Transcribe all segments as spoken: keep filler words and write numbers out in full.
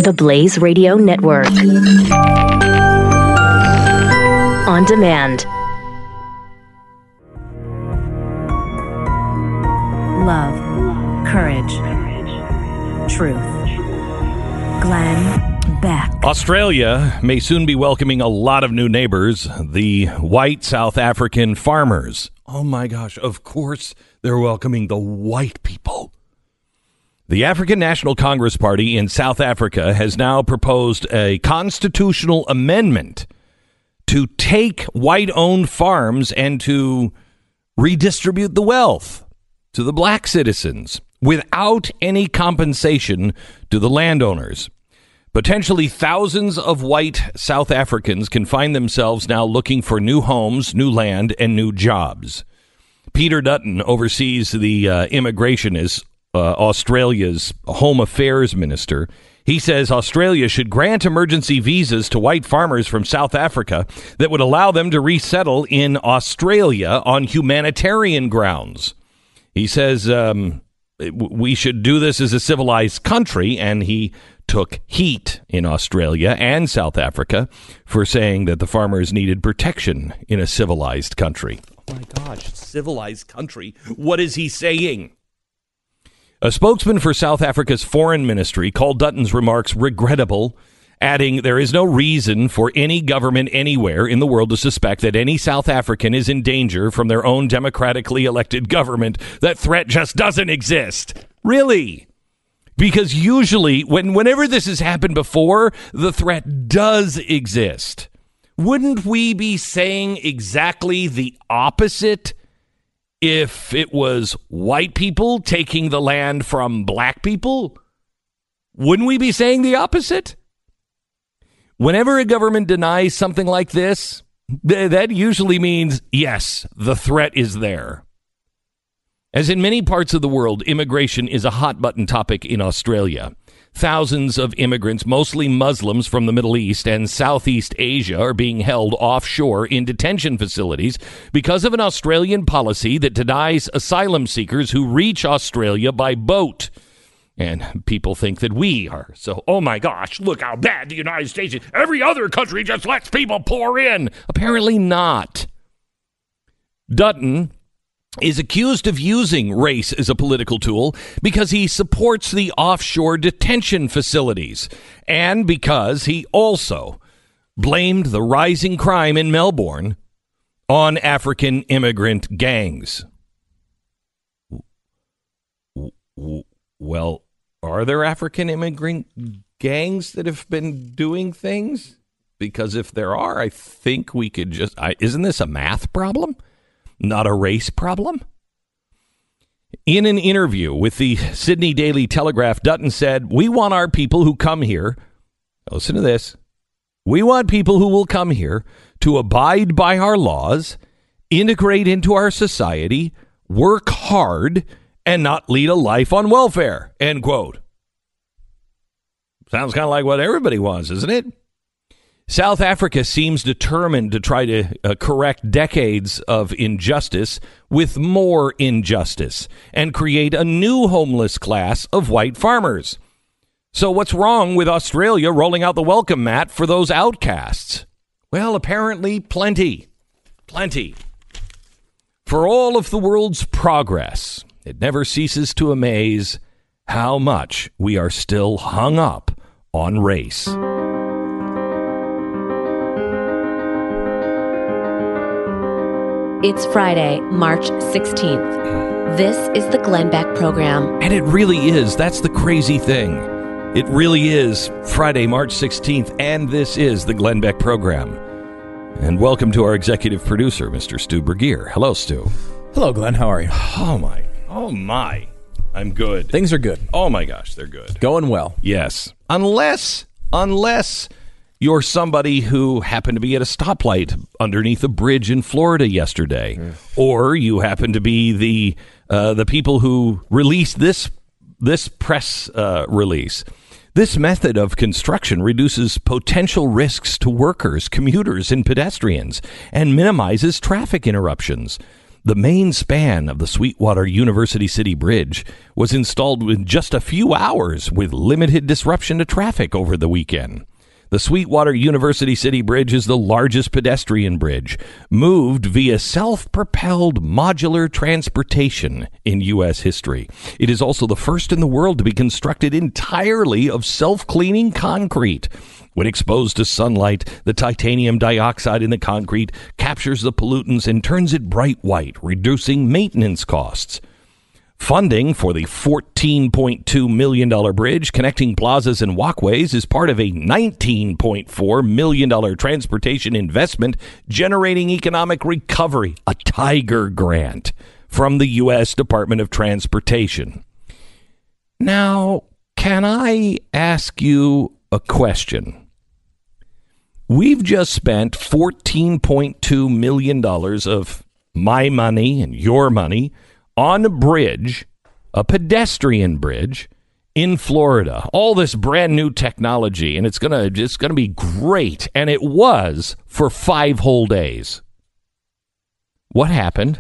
The Blaze Radio Network. On demand. Love, courage, truth. Glenn Beck. Australia may soon be welcoming a lot of new neighbors, the white South African farmers. Oh my gosh, of course they're welcoming the white people. The African National Congress Party in South Africa has now proposed a constitutional amendment to take white-owned farms and to redistribute the wealth to the black citizens without any compensation to the landowners. Potentially thousands of white South Africans can find themselves now looking for new homes, new land, and new jobs. Peter Dutton oversees the uh, immigration as uh, Australia's Home Affairs Minister. He says Australia should grant emergency visas to white farmers from South Africa that would allow them to resettle in Australia on humanitarian grounds. He says um, we should do this as a civilized country, and he took heat in Australia and South Africa for saying that the farmers needed protection in a civilized country. Oh my gosh, civilized country. What is he saying? A spokesman for South Africa's foreign ministry called Dutton's remarks regrettable, adding there is no reason for any government anywhere in the world to suspect that any South African is in danger from their own democratically elected government. That threat just doesn't exist. Really? Because usually, when whenever this has happened before, the threat does exist. Wouldn't we be saying exactly the opposite if it was white people taking the land from black people? Wouldn't we be saying the opposite? Whenever a government denies something like this, th- that usually means, yes, the threat is there. As in many parts of the world, immigration is a hot-button topic in Australia. Thousands of immigrants, mostly Muslims from the Middle East and Southeast Asia, are being held offshore in detention facilities because of an Australian policy that denies asylum seekers who reach Australia by boat. And people think that we are. So, oh my gosh, look how bad the United States is. Every other country just lets people pour in. Apparently not. Dutton is accused of using race as a political tool because he supports the offshore detention facilities and because he also blamed the rising crime in Melbourne on African immigrant gangs. Well, are there African immigrant gangs that have been doing things? Because if there are, I think we could just... I, isn't this a math problem? Not a race problem? In an interview with the Sydney Daily Telegraph, Dutton said, we want our people who come here, listen to this, we want people who will come here to abide by our laws, integrate into our society, work hard, and not lead a life on welfare, end quote. Sounds kind of like what everybody wants, isn't it? South Africa seems determined to try to uh, correct decades of injustice with more injustice and create a new homeless class of white farmers. So what's wrong with Australia rolling out the welcome mat for those outcasts? Well, apparently plenty. Plenty. For all of the world's progress, it never ceases to amaze how much we are still hung up on race. It's Friday, March sixteenth. This is the Glenn Beck Program. And it really is. That's the crazy thing. It really is Friday, March sixteenth, and this is the Glenn Beck Program. And welcome to our executive producer, Mister Stu Bergier. Hello, Stu. Hello, Glenn. How are you? Oh, my. Oh, my. I'm good. Things are good. Oh, my gosh, they're good. Going well. Yes. Unless, unless... you're somebody who happened to be at a stoplight underneath a bridge in Florida yesterday, mm. or you happen to be the uh, the people who released this this press uh, release. This method of construction reduces potential risks to workers, commuters, and pedestrians, and minimizes traffic interruptions. The main span of the Sweetwater University City Bridge was installed in just a few hours with limited disruption to traffic over the weekend. The Sweetwater University City Bridge is the largest pedestrian bridge, moved via self-propelled modular transportation in U S history. It is also the first in the world to be constructed entirely of self-cleaning concrete. When exposed to sunlight, the titanium dioxide in the concrete captures the pollutants and turns it bright white, reducing maintenance costs. Funding for the fourteen point two million dollars bridge connecting plazas and walkways is part of a nineteen point four million dollars transportation investment generating economic recovery, a Tiger grant from the U S Department of Transportation. Now, can I ask you a question? We've just spent fourteen point two million dollars of my money and your money on a bridge, a pedestrian bridge in Florida. All this brand new technology, and it's gonna it's gonna be great. And it was for five whole days. What happened?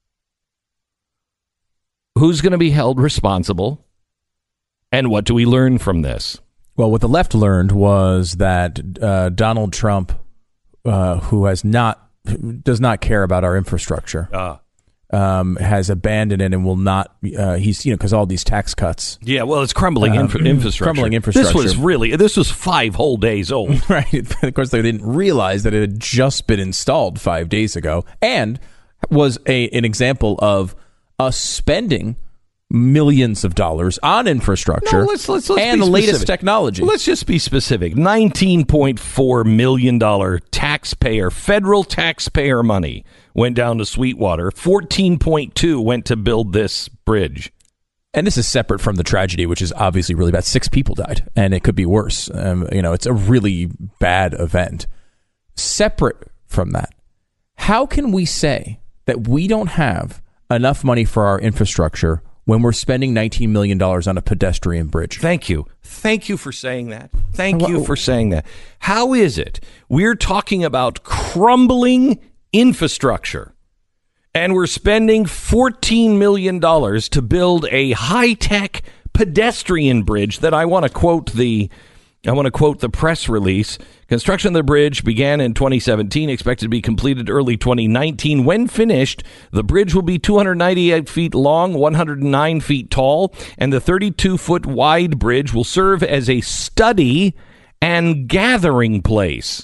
Who's going to be held responsible? And what do we learn from this? Well, what the left learned was that uh, Donald Trump, uh, who has not does not care about our infrastructure. Uh. Um, has abandoned it and will not. Uh, he's you know because all these tax cuts. Yeah, well, it's crumbling um, infra- infrastructure. Crumbling infrastructure. This was really this was five whole days old, right? Of course, they didn't realize that it had just been installed five days ago, and was a an example of us spending millions of dollars on infrastructure no, let's, let's, let's and the latest technology. Let's just be specific. nineteen point four million dollars taxpayer, federal taxpayer money went down to Sweetwater. fourteen point two went to build this bridge. And this is separate from the tragedy, which is obviously really bad. Six people died, and it could be worse. Um, you know, it's a really bad event. Separate from that, how can we say that we don't have enough money for our infrastructure when we're spending nineteen million dollars on a pedestrian bridge? Thank you. Thank you for saying that. Thank you for saying that. How is it we're talking about crumbling infrastructure and we're spending fourteen million dollars to build a high-tech pedestrian bridge that I want to quote the I want to quote the press release. Construction of the bridge began in twenty seventeen, expected to be completed early twenty nineteen. When finished, the bridge will be two hundred ninety-eight feet long, one hundred nine feet tall, and the thirty-two foot wide bridge will serve as a study and gathering place.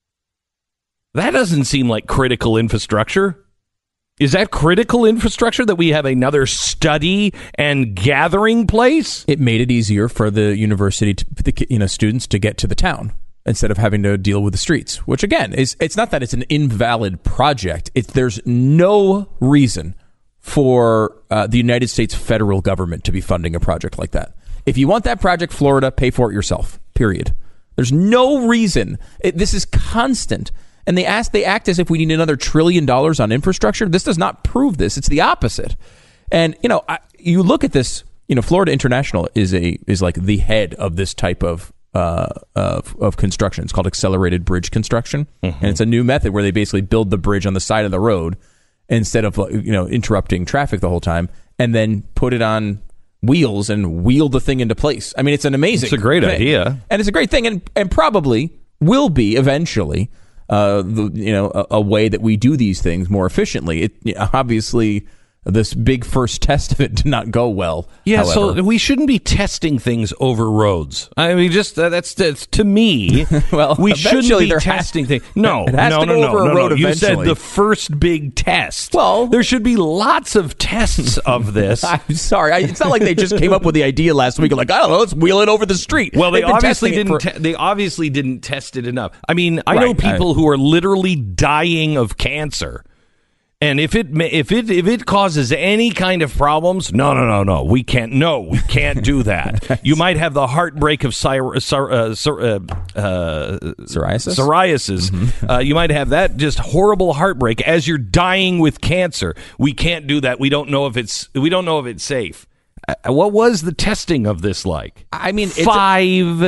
That doesn't seem like critical infrastructure. Is that critical infrastructure that we have another study and gathering place? It made it easier for the university, to, the you know, students to get to the town instead of having to deal with the streets. Which again is it's not that it's an invalid project. It's there's no reason for uh, the United States federal government to be funding a project like that. If you want that project, Florida, pay for it yourself. Period. There's no reason. It, this is constant. And they ask, they act as if we need another trillion dollars on infrastructure. This does not prove this. It's the opposite. And, you know, I, you look at this, you know, Florida International is a is like the head of this type of uh, of, of construction. It's called accelerated bridge construction. Mm-hmm. And it's a new method where they basically build the bridge on the side of the road instead of, you know, interrupting traffic the whole time, and then put it on wheels and wheel the thing into place. I mean, it's an amazing It's a great thing. idea. And it's a great thing, and, and probably will be eventually Uh, the, you know, a, a way that we do these things more efficiently. It you know, obviously, this big first test of it did not go well. Yeah, however. so we shouldn't be testing things over roads. I mean, just uh, that's, that's to me. well, we shouldn't be there testing has, things. No, it has no, to no, go no, over no, a road no. You said eventually. the first big test. Well, there should be lots of tests of this. I'm sorry, I, it's not like they just came up with the idea last week. Like, I don't know, let's wheel it over the street. Well, they They've been obviously testing didn't. it for- Te- they obviously didn't test it enough. I mean, I Right, know people I- who are literally dying of cancer. And if it ma- if it if it causes any kind of problems, no, no, no, no, we can't. No, we can't do that. You might have the heartbreak of cyr- cyr- uh, cyr- uh, uh, psoriasis. Psoriasis. Mm-hmm. Uh, you might have that just horrible heartbreak as you're dying with cancer. We can't do that. We don't know if it's we don't know if it's safe. Uh, what was the testing of this like? I mean, it's five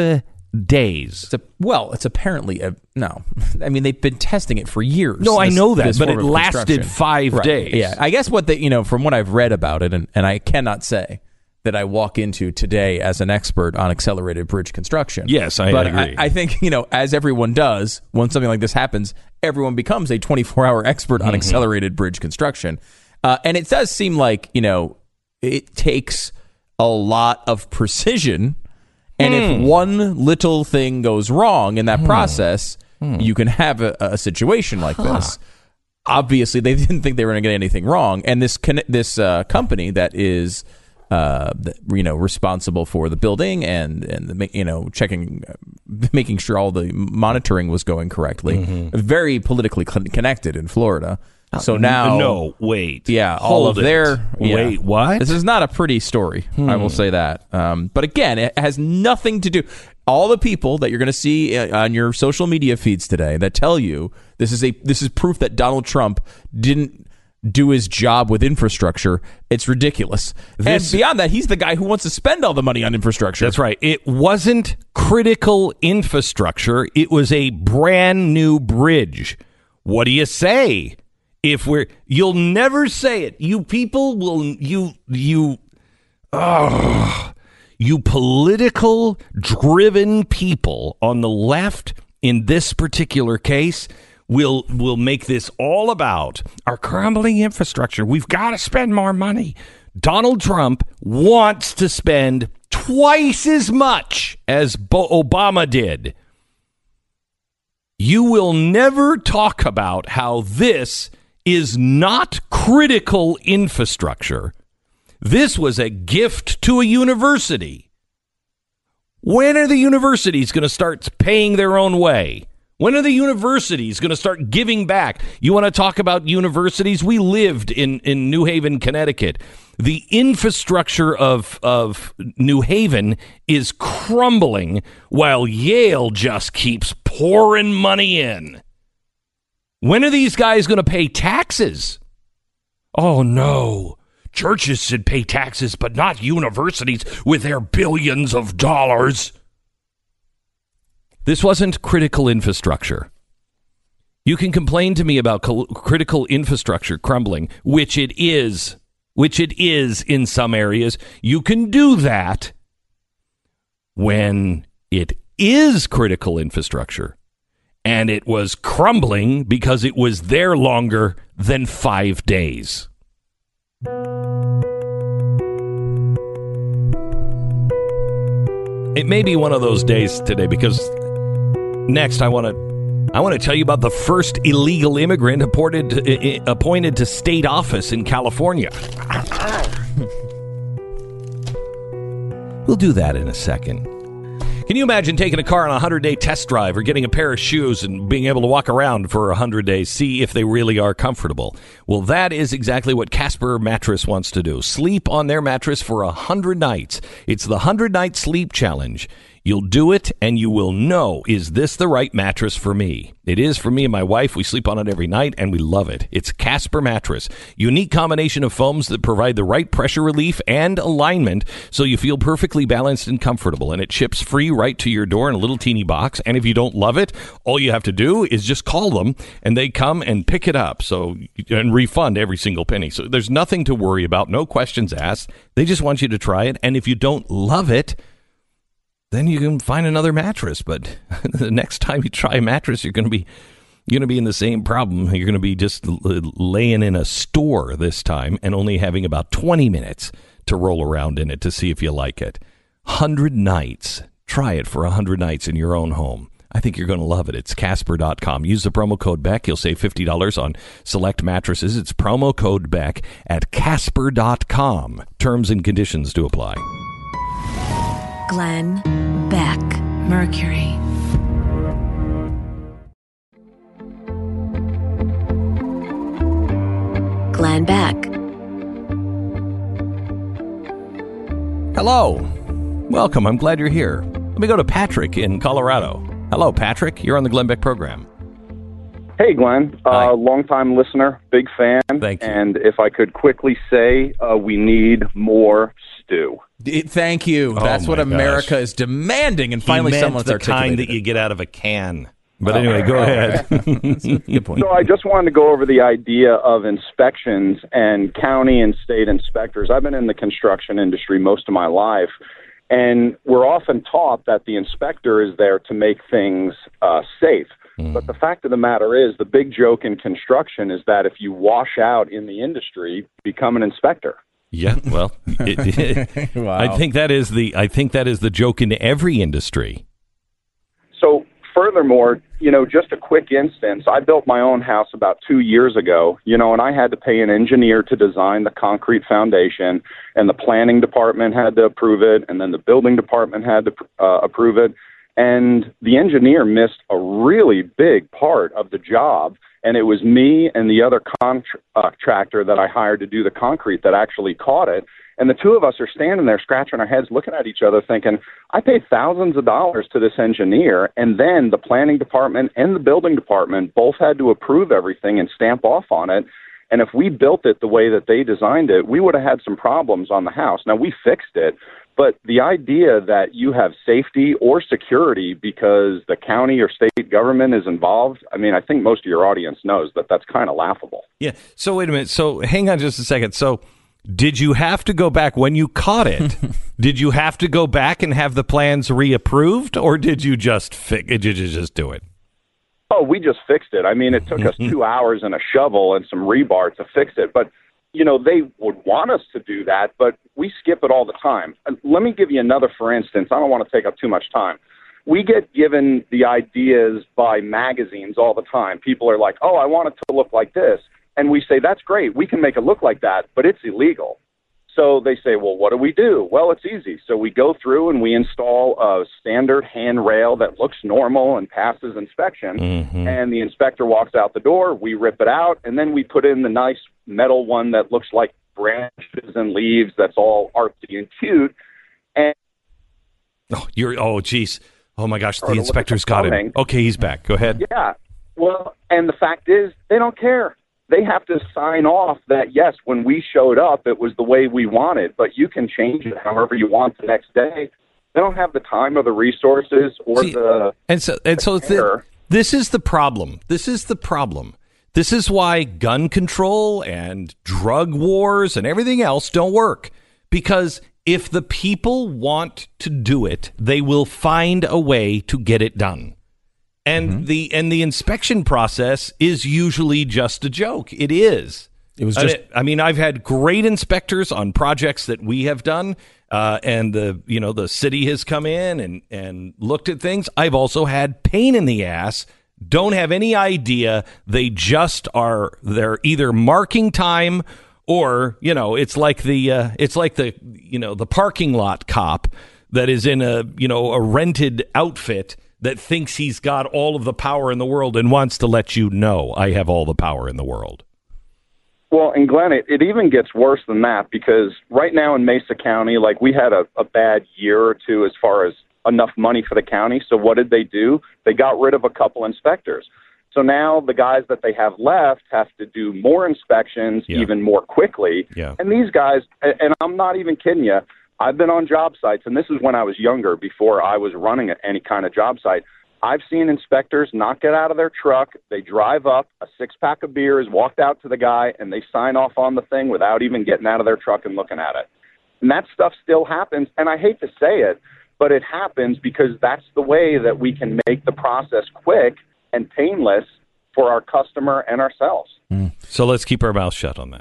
days. It's a, well, it's apparently a no. I mean, they've been testing it for years. No, this, I know that, but it form of lasted construction. five Right. days. Yeah, I guess what they, you know, from what I've read about it, and, and I cannot say that I walk into today as an expert on accelerated bridge construction. Yes, I but agree. I, I think, you know, as everyone does, when something like this happens, everyone becomes a twenty-four hour expert on mm-hmm. accelerated bridge construction. Uh, and it does seem like, you know, it takes a lot of precision. And mm. if one little thing goes wrong in that mm. process, mm. you can have a, a situation like huh. this. Obviously, they didn't think they were going to get anything wrong. And this con- this uh, company that is, uh, the, you know, responsible for the building and and the, you know checking, uh, making sure all the monitoring was going correctly, mm-hmm. very politically con- connected in Florida. So now, no, wait, yeah, all of it. their yeah. wait, what? This is not a pretty story. Hmm. I will say that. Um, but again, it has nothing to do. All the people that you're going to see on your social media feeds today that tell you this is a this is proof that Donald Trump didn't do his job with infrastructure. It's ridiculous. This, and beyond that, he's the guy who wants to spend all the money on infrastructure. That's right. It wasn't critical infrastructure. It was a brand new bridge. What do you say? If we're, you'll never say it. You people will, you, you, oh, you political driven people on the left in this particular case will, will make this all about our crumbling infrastructure. We've got to spend more money. Donald Trump wants to spend twice as much as Bo- Obama did. You will never talk about how this is not critical infrastructure. This was a gift to a university. When are the universities going to start paying their own way? When are the universities going to start giving back? You want to talk about universities? We lived in, in New Haven, Connecticut. The infrastructure of, of New Haven is crumbling while Yale just keeps pouring money in. When are these guys going to pay taxes? Oh, no. Churches should pay taxes, but not universities with their billions of dollars. This wasn't critical infrastructure. You can complain to me about col- critical infrastructure crumbling, which it is, which it is in some areas. You can do that when it is critical infrastructure. And it was crumbling because it was there longer than five days. It may be one of those days today because next I want to I want to tell you about the first illegal immigrant appointed to, uh, appointed to state office in California. We'll do that in a second. Can you imagine taking a car on a hundred-day test drive or getting a pair of shoes and being able to walk around for a hundred days, see if they really are comfortable? Well, that is exactly what Casper Mattress wants to do. Sleep on their mattress for a hundred nights. It's the hundred-night sleep challenge. You'll do it, and you will know, is this the right mattress for me? It is for me and my wife. We sleep on it every night, and we love it. It's Casper Mattress. Unique combination of foams that provide the right pressure relief and alignment so you feel perfectly balanced and comfortable. And it ships free right to your door in a little teeny box. And if you don't love it, all you have to do is just call them, and they come and pick it up so and refund every single penny. So there's nothing to worry about, no questions asked. They just want you to try it. And if you don't love it, then you can find another mattress. But the next time you try a mattress, you're going to be you're going to be in the same problem. You're going to be just laying in a store this time and only having about twenty minutes to roll around in it to see if you like it. one hundred nights. Try it for one hundred nights in your own home. I think you're going to love it. It's Casper dot com. Use the promo code Beck. You'll save fifty dollars on select mattresses. It's promo code Beck at Casper dot com. Terms and conditions do apply. Glenn Beck, Mercury. Glenn Beck. Hello. Welcome. I'm glad you're here. Let me go to Patrick in Colorado. Hello, Patrick. You're on the Glenn Beck program. Hey, Glenn. Uh, long-time listener, big fan. Thank you. And if I could quickly say, uh, we need more stew. It- thank you. Oh, That's what my America gosh. is demanding, and finally he meant someone's the articulated kind that it. you get out of a can. But anyway, go ahead. Good point. So I just wanted to go over the idea of inspections and county and state inspectors. I've been in the construction industry most of my life, and we're often taught that the inspector is there to make things uh, safe. Mm. But the fact of the matter is, the big joke in construction is that if you wash out in the industry, become an inspector. Yeah, well, it, it, Wow. I think that is the I think that is the joke in every industry. So furthermore, you know, just a quick instance, I built my own house about two years ago, you know, and I had to pay an engineer to design the concrete foundation, and the planning department had to approve it, and then the building department had to uh, approve it. And the engineer missed a really big part of the job, and it was me and the other contractor that I hired to do the concrete that actually caught it. And the two of us are standing there scratching our heads, looking at each other, thinking, I paid thousands of dollars to this engineer, and then the planning department and the building department both had to approve everything and stamp off on it. And if we built it the way that they designed it, we would have had some problems on the house. Now, we fixed it, but the idea that you have safety or security because the county or state government is involved, I mean, I think most of your audience knows that that's kind of laughable. Yeah. So wait a minute. So hang on just a second. So did you have to go back when you caught it? Did you have to go back and have the plans reapproved, or did you just fi- did you just do it? Oh, we just fixed it. I mean, it took us two hours and a shovel and some rebar to fix it. But, you know, they would want us to do that, but we skip it all the time. And let me give you another for instance. I don't want to take up too much time. We get given the ideas by magazines all the time. People are like, oh, I want it to look like this. And we say, that's great. We can make it look like that, but it's illegal. So they say, well, what do we do? Well, it's easy. So we go through and we install a standard handrail that looks normal and passes inspection. Mm-hmm. And the inspector walks out the door. We rip it out. And then we put in the nice metal one that looks like branches and leaves. That's all artsy and cute. And oh, you're oh, geez. Oh, my gosh. The inspector's got him. Okay, he's back. Go ahead. Yeah. Well, and the fact is, they don't care. They have to sign off that, yes, when we showed up, it was the way we wanted, but you can change it however you want the next day. They don't have the time or the resources or See, the and so and so the, this is the problem. This is the problem. This is why gun control and drug wars and everything else don't work, because if the people want to do it, they will find a way to get it done. And mm-hmm. the and the inspection process is usually just a joke. It is. It was just. I mean, I've had great inspectors on projects that we have done, uh, and the you know the city has come in and and looked at things. I've also had pain in the ass. Don't have any idea. They just are. They're either marking time, or you know, it's like the uh, it's like the you know the parking lot cop that is in a you know a rented outfit that thinks he's got all of the power in the world and wants to let you know I have all the power in the world. Well, and Glenn, it, it even gets worse than that, because right now in Mesa County, like we had a, a bad year or two as far as enough money for the county. So what did they do? They got rid of a couple inspectors. So now the guys that they have left have to do more inspections yeah. even more quickly. Yeah. And these guys, and I'm not even kidding you, I've been on job sites, and this is when I was younger, before I was running any kind of job site. I've seen inspectors not get out of their truck. They drive up, a six-pack of beers, walked out to the guy, and they sign off on the thing without even getting out of their truck and looking at it. And that stuff still happens, and I hate to say it, but it happens because that's the way that we can make the process quick and painless for our customer and ourselves. Mm. So let's keep our mouth shut on that.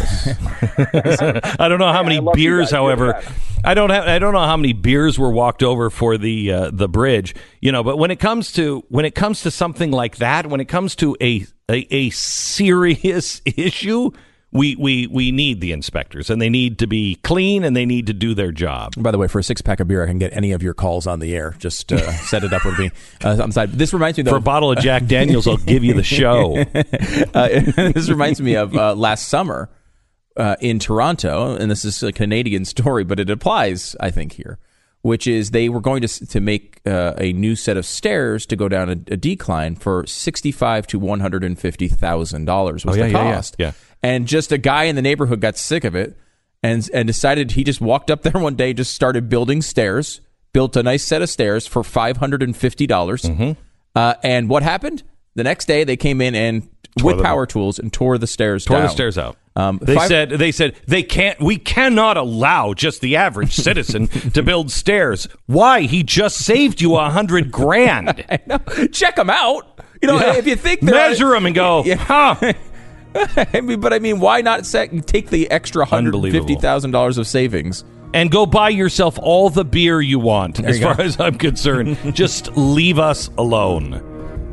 I don't know how many yeah, beers, however, I don't have. I don't know how many beers were walked over for the uh, the bridge. You know, but when it comes to when it comes to something like that, when it comes to a a, a serious issue, we, we we need the inspectors, and they need to be clean, and they need to do their job. By the way, for a six pack of beer, I can get any of your calls on the air. Just uh, set it up with me. Uh, I'm sorry. This reminds me, though, for a bottle of Jack Daniels, I'll give you the show. uh, this reminds me of uh, last summer uh, in Toronto, and this is a Canadian story, but it applies, I think, here, which is they were going to to make uh, a new set of stairs to go down a, a decline for sixty-five to one hundred and fifty thousand dollars was oh, yeah, the yeah, cost. Yeah, yeah. And just a guy in the neighborhood got sick of it and and decided he just walked up there one day, just started building stairs, built a nice set of stairs for five hundred and fifty dollars. Mm-hmm. Uh, and what happened? The next day, they came in and tore with power tools and tore the stairs tore down. the stairs out. Um, they five, said they said they can't. We cannot allow just the average citizen to build stairs. Why? He just saved you a hundred grand. I know. Check them out. You know, yeah. if you think measure them and go, yeah. huh? I mean, but I mean, why not set, take the extra one hundred fifty thousand dollars of savings and go buy yourself all the beer you want? There as you far go. as I'm concerned, just leave us alone.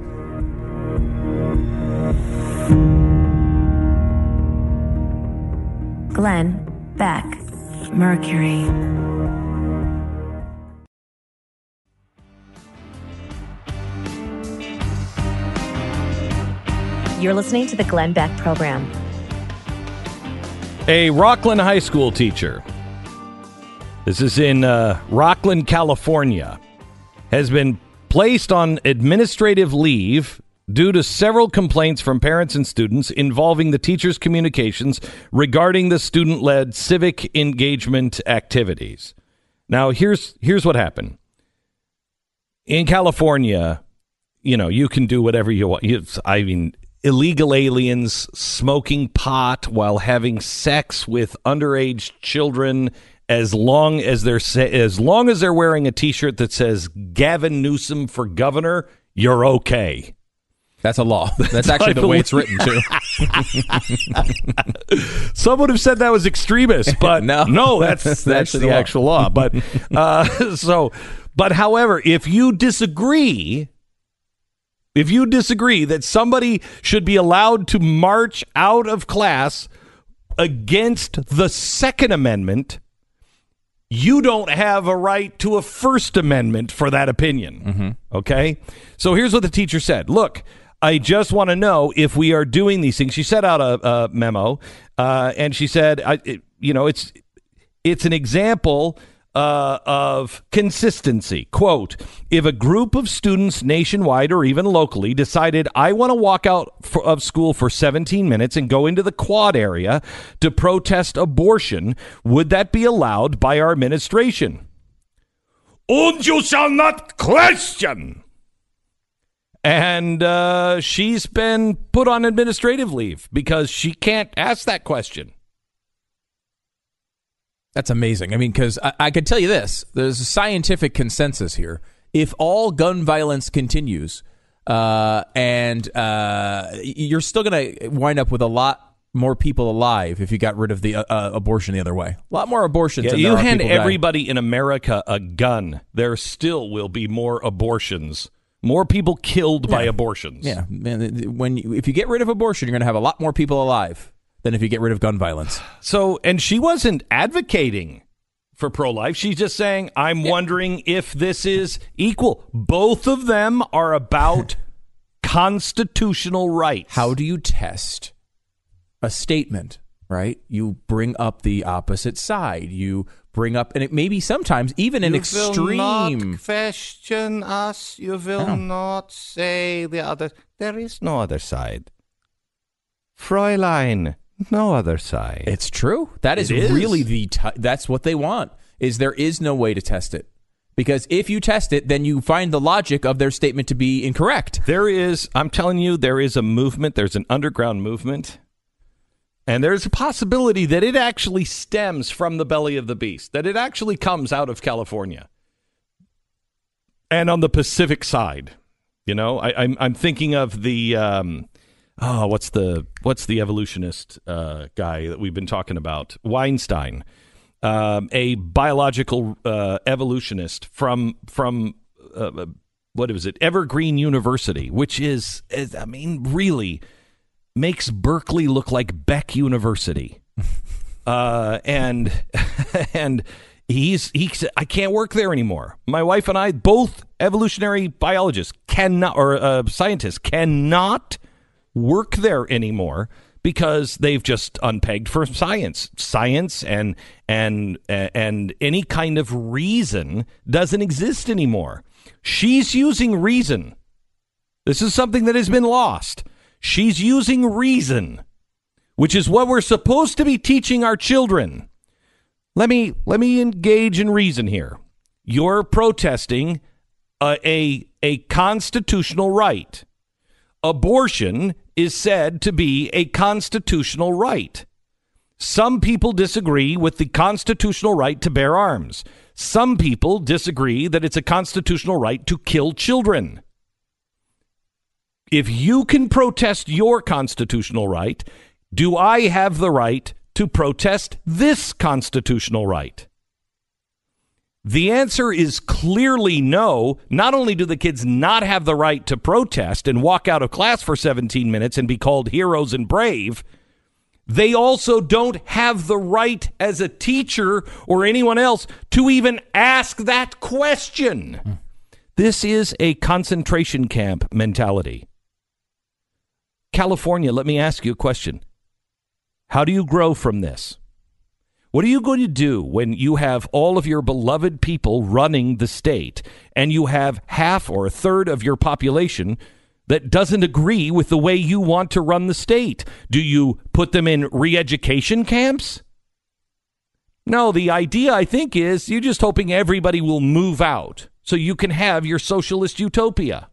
Glenn Beck, Mercury. You're listening to the Glenn Beck Program. A Rockland High School teacher, this is in uh, Rockland, California, has been placed on administrative leave due to several complaints from parents and students involving the teacher's communications regarding the student-led civic engagement activities. Now, here's here's what happened. In California, you know, you can do whatever you want. It's, I mean, illegal aliens smoking pot while having sex with underage children, as long as they're sa- as long as they're wearing a T-shirt that says Gavin Newsom for governor, you're okay. That's a law. That's actually the way it's written, too. Some would have said that was extremist, but no, no, that's that's, that's the, the law. Actual law. But uh, so, but however, if you disagree, if you disagree that somebody should be allowed to march out of class against the Second Amendment, you don't have a right to a First Amendment for that opinion. Mm-hmm. Okay? So here's what the teacher said. Look, I just want to know if we are doing these things. She set out a, a memo, uh, and she said, I, it, you know, it's it's an example uh, of consistency. Quote, if a group of students nationwide or even locally decided I want to walk out for, of school for seventeen minutes and go into the quad area to protest abortion, would that be allowed by our administration? And you shall not question. And uh, she's been put on administrative leave because she can't ask that question. That's amazing. I mean, because I, I could tell you this. There's a scientific consensus here. If all gun violence continues, uh, and uh, you're still going to wind up with a lot more people alive if you got rid of the uh, uh, abortion the other way. A lot more abortions. Yeah, than you there are hand people everybody dying. in America a gun, there still will be more abortions. More people killed by yeah. abortions. Yeah, man. When you, if you get rid of abortion, you're going to have a lot more people alive than if you get rid of gun violence. So, and she wasn't advocating for pro-life. She's just saying, I'm yeah. wondering if this is equal. Both of them are about constitutional rights. How do you test a statement, right? You bring up the opposite side. You bring up, and it may be sometimes even an you extreme. You will not question us. You will not say the other. There is no other side. Fräulein, no other side. It's true. That is, is. really the, t- that's what they want, is there is no way to test it. Because if you test it, then you find the logic of their statement to be incorrect. There is, I'm telling you, there is a movement. There's an underground movement. And there's a possibility that it actually stems from the belly of the beast, that it actually comes out of California and on the Pacific side. You know, I, I'm I'm thinking of the um, oh, what's the what's the evolutionist uh, guy that we've been talking about? Weinstein, um, a biological uh, evolutionist from from uh, what is it? Evergreen University, which is, is I mean, really. Makes Berkeley look like Beck University, uh, and and he's he said I can't work there anymore. My wife and I, both evolutionary biologists, cannot or uh, scientists cannot work there anymore because they've just unpegged for science. Science and and and any kind of reason doesn't exist anymore. She's using reason. This is something that has been lost. She's using reason, which is what we're supposed to be teaching our children. Let me let me engage in reason here. You're protesting a a, a constitutional right. Abortion is said to be a constitutional right. Some people disagree with the constitutional right to bear arms. Some people disagree that it's a constitutional right to kill children. If you can protest your constitutional right, do I have the right to protest this constitutional right? The answer is clearly no. Not only do the kids not have the right to protest and walk out of class for seventeen minutes and be called heroes and brave, they also don't have the right as a teacher or anyone else to even ask that question. Mm. This is a concentration camp mentality. California, let me ask you a question. How do you grow from this? What are you going to do when you have all of your beloved people running the state and you have half or a third of your population that doesn't agree with the way you want to run the state? Do you put them in re-education camps? No, the idea, I think, is you're just hoping everybody will move out so you can have your socialist utopia.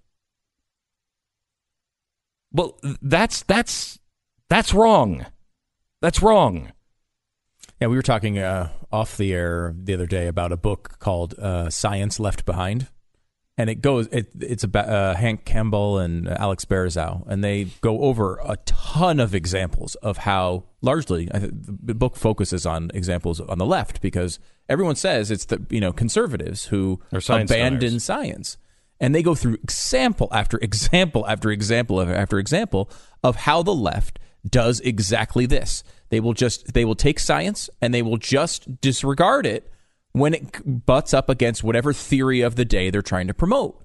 Well, that's that's that's wrong. That's wrong. Yeah, we were talking uh, off the air the other day about a book called uh, Science Left Behind. And it goes, it, it's about uh, Hank Campbell and Alex Berzau, and they go over a ton of examples of how largely I th- the book focuses on examples on the left, because everyone says it's the you know conservatives who abandon deniers. Science. And they go through example after example after example after example of how the left does exactly this. They will just they will take science and they will just disregard it when it butts up against whatever theory of the day they're trying to promote.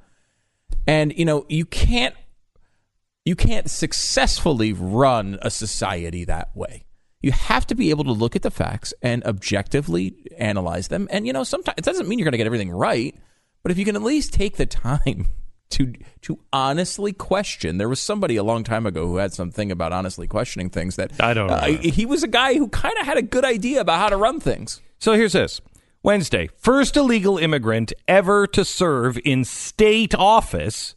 And you know, you can't you can't successfully run a society that way. You have to be able to look at the facts and objectively analyze them. And you know, sometimes it doesn't mean you're going to get everything right, but if you can at least take the time to to honestly question. There was somebody a long time ago who had something about honestly questioning things that I don't know. Uh, he was a guy who kind of had a good idea about how to run things. So here's this. Wednesday, first illegal immigrant ever to serve in state office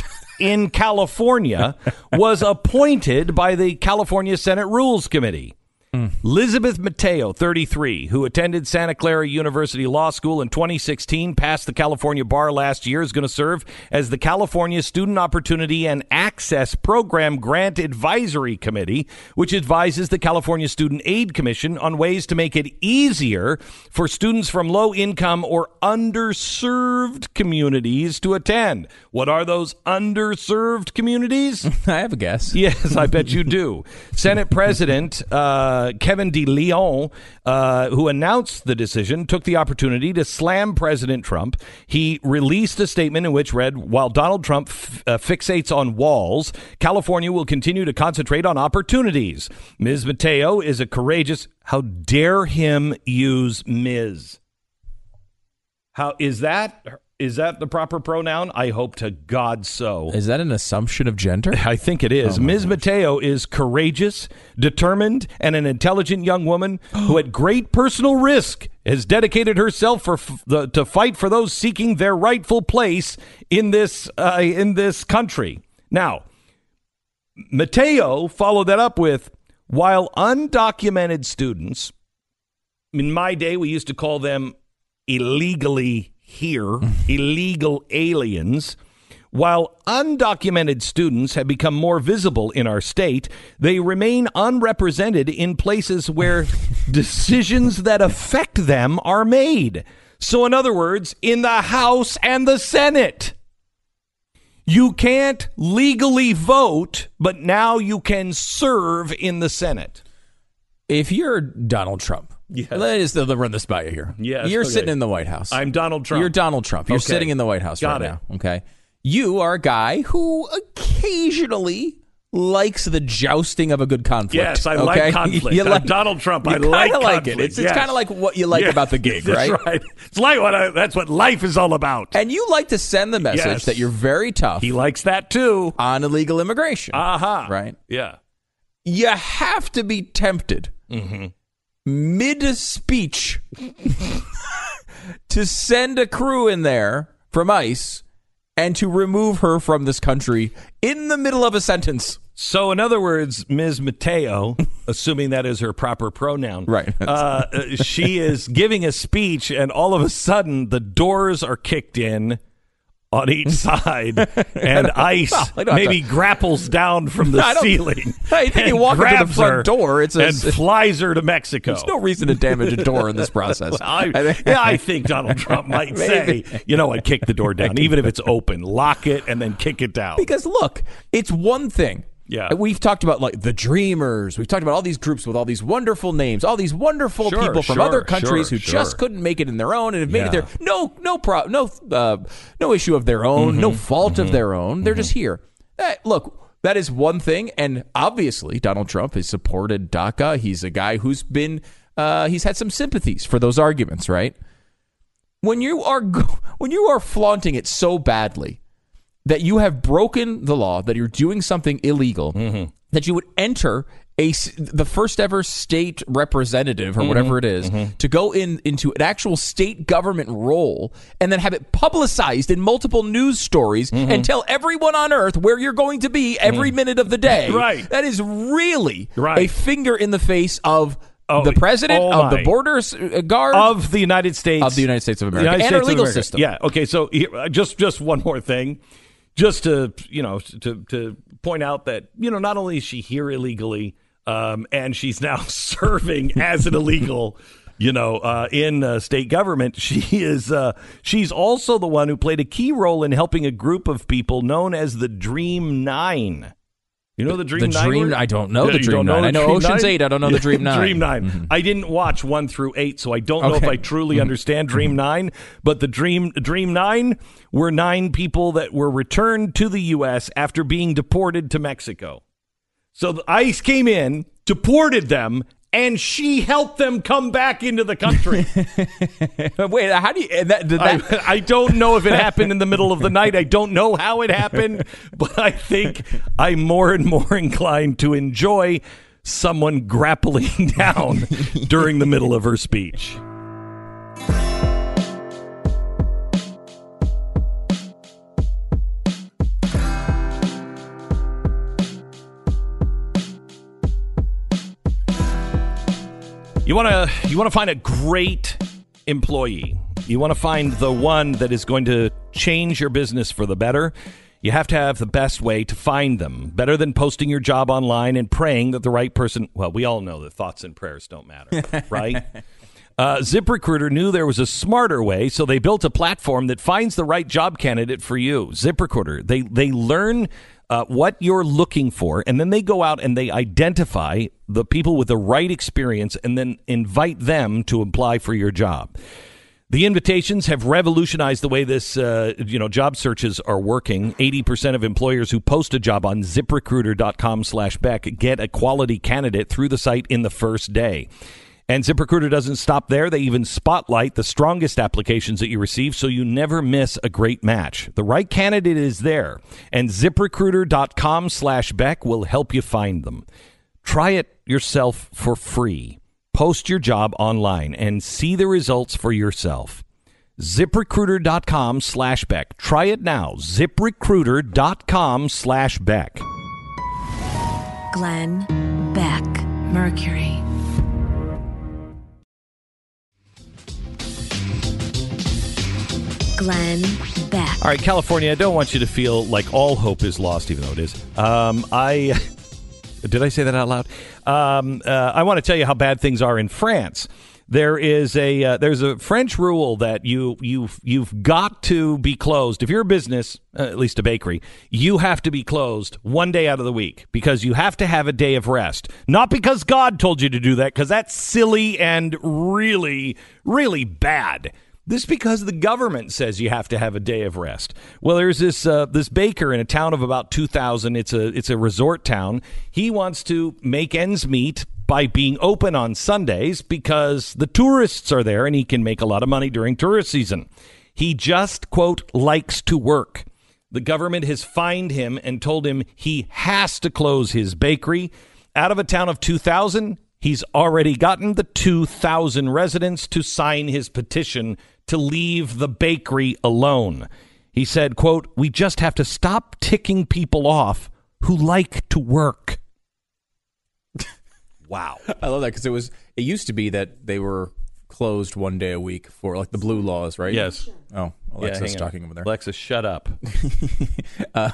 in California was appointed by the California Senate Rules Committee. Mm. Elizabeth Mateo, thirty-three, who attended Santa Clara University Law School in twenty sixteen, passed the California bar last year, is going to serve as the California Student Opportunity and Access Program Grant Advisory Committee, which advises the California Student Aid Commission on ways to make it easier for students from low-income or underserved communities to attend. What are those underserved communities? I have a guess. Yes, I bet you do. Senate President uh, Kevin DeLeon, uh, who announced the decision, took the opportunity to slam President Trump. He released a statement in which read, while Donald Trump f- uh, fixates on walls, California will continue to concentrate on opportunities. Miz Mateo is a courageous... How dare him use Miz? How is that... Is that the proper pronoun? I hope to God so. Is that an assumption of gender? I think it is. Oh Miz Mateo is courageous, determined, and an intelligent young woman who, at great personal risk, has dedicated herself for f- the, to fight for those seeking their rightful place in this uh, in this country. Now, Mateo followed that up with, while undocumented students, in my day we used to call them illegally here, illegal aliens. While undocumented students have become more visible in our state, they remain unrepresented in places where decisions that affect them are made. So in other words, in the House and the Senate. You can't legally vote, but now you can serve in the Senate. If you're Donald Trump, yes. Let's run this by you here. Yes, you're okay. sitting in the White House. I'm Donald Trump. You're Donald Trump. You're okay. sitting in the White House Got right it. now. Okay. You are a guy who occasionally likes the jousting of a good conflict. Yes, I okay? like conflict. You like, I'm Donald Trump. I you like kinda like conflict. it. It's, it's yes. kind of like what you like yeah. about the gig, That's right? right? It's like what I, that's what life is all about. And you like to send the message Yes. that you're very tough He likes that too. on illegal immigration. Aha. Right? Yeah. You have to be tempted Mm-hmm. mid-speech to send a crew in there from ICE and to remove her from this country in the middle of a sentence. So, in other words, Miz Mateo, assuming that is her proper pronoun, Right. uh, she is giving a speech, and all of a sudden, the doors are kicked in on each side, and ICE Well, I don't have maybe to- grapples down from the I don't- ceiling. I think you and walk up to the grabs front her door, it's a- and flies her to Mexico. There's no reason to damage a door in this process. I, I think- yeah, I think Donald Trump might say, you know what, kick the door down, even if it's open. Lock it and then kick it down. Because look, it's one thing. Yeah. We've talked about like the Dreamers. We've talked about all these groups with all these wonderful names, all these wonderful Sure, people from sure, other countries sure, who sure. just couldn't make it in their own and have made Yeah. it there. No, no, pro- no, uh, no issue of their own, Mm-hmm. no fault of their own. They're just here. Eh, look, that is one thing, and obviously Donald Trump has supported DACA. He's a guy who's been, uh, he's had some sympathies for those arguments, right? When you are go- when you are flaunting it so badly that you have broken the law, that you're doing something illegal, Mm-hmm. that you would enter a s- the first ever state representative or whatever it is to go in into an actual state government role and then have it publicized in multiple news stories and tell everyone on earth where you're going to be every minute of the day. Right. That is really Right. a finger in the face of Oh, the president, oh of the my. border s- uh, guard, Of the United States. Of the United States of The America. United And our States of legal America. system. Yeah. Okay. So here, uh, just just one more thing, just to you know to to point out that you know not only is she here illegally, um, and she's now serving as an illegal. You know, uh, in uh, state government, she is. Uh, she's also the one who played a key role in helping a group of people known as the Dream Nine. You know the Dream The Nine? Dream- were? I don't know the you Dream don't Nine. the I know Dream Ocean's Nine? Eight. I don't know the Dream Nine. Dream Nine. Mhm. I didn't watch one through eight, so I don't know Okay. if I truly understand Dream Nine. But the Dream Dream Nine were nine people that were returned to the U S after being deported to Mexico. So the ICE came in, deported them, and she helped them come back into the country. Wait, how do you? and That, did that, I, I don't know if it happened in the middle of the night. I don't know how it happened, but I think I'm more and more inclined to enjoy someone grappling down during the middle of her speech. You want to you want to find a great employee. You want to find the one that is going to change your business for the better. You have to have the best way to find them. Better than posting your job online and praying that the right person... Well, we all know that thoughts and prayers don't matter, right? Uh, ZipRecruiter knew there was a smarter way, so they built a platform that finds the right job candidate for you. ZipRecruiter, they they learn uh, what you're looking for, and then they go out and they identify the people with the right experience and then invite them to apply for your job. The invitations have revolutionized the way this, uh, you know, job searches are working. eighty percent of employers who post a job on ZipRecruiter.com slash Beck get a quality candidate through the site in the first day. And ZipRecruiter doesn't stop there. They even spotlight the strongest applications that you receive so you never miss a great match. The right candidate is there, and ZipRecruiter.com slash Beck will help you find them. Try it yourself for free. Post your job online and see the results for yourself. ZipRecruiter.com slash Beck. Try it now. ZipRecruiter.com slash Beck. Glenn Beck, Mercury. Glenn Beck. All right, California, I don't want you to feel like all hope is lost, even though it is. Um, I did I say that out loud? Um, uh, I want to tell you how bad things are in France. There is a uh, there's a French rule that you you've you've got to be closed if you're a business, uh, at least a bakery. You have to be closed one day out of the week because you have to have a day of rest. Not because God told you to do that, because that's silly and really really bad. This because the government says you have to have a day of rest. Well, there's this uh, this baker in a town of about two thousand. It's a it's a resort town. He wants to make ends meet by being open on Sundays because the tourists are there and he can make a lot of money during tourist season. He just, quote, likes to work. The government has fined him and told him he has to close his bakery. Out of a town of two thousand, he's already gotten the two thousand residents to sign his petition to leave the bakery alone. He said, quote, we just have to stop ticking people off who like to work. Wow. I love that because it was, it used to be that they were closed one day a week for like the blue laws, right? Yes. Oh, Alexa's yeah, talking over there. Alexa, shut up. uh,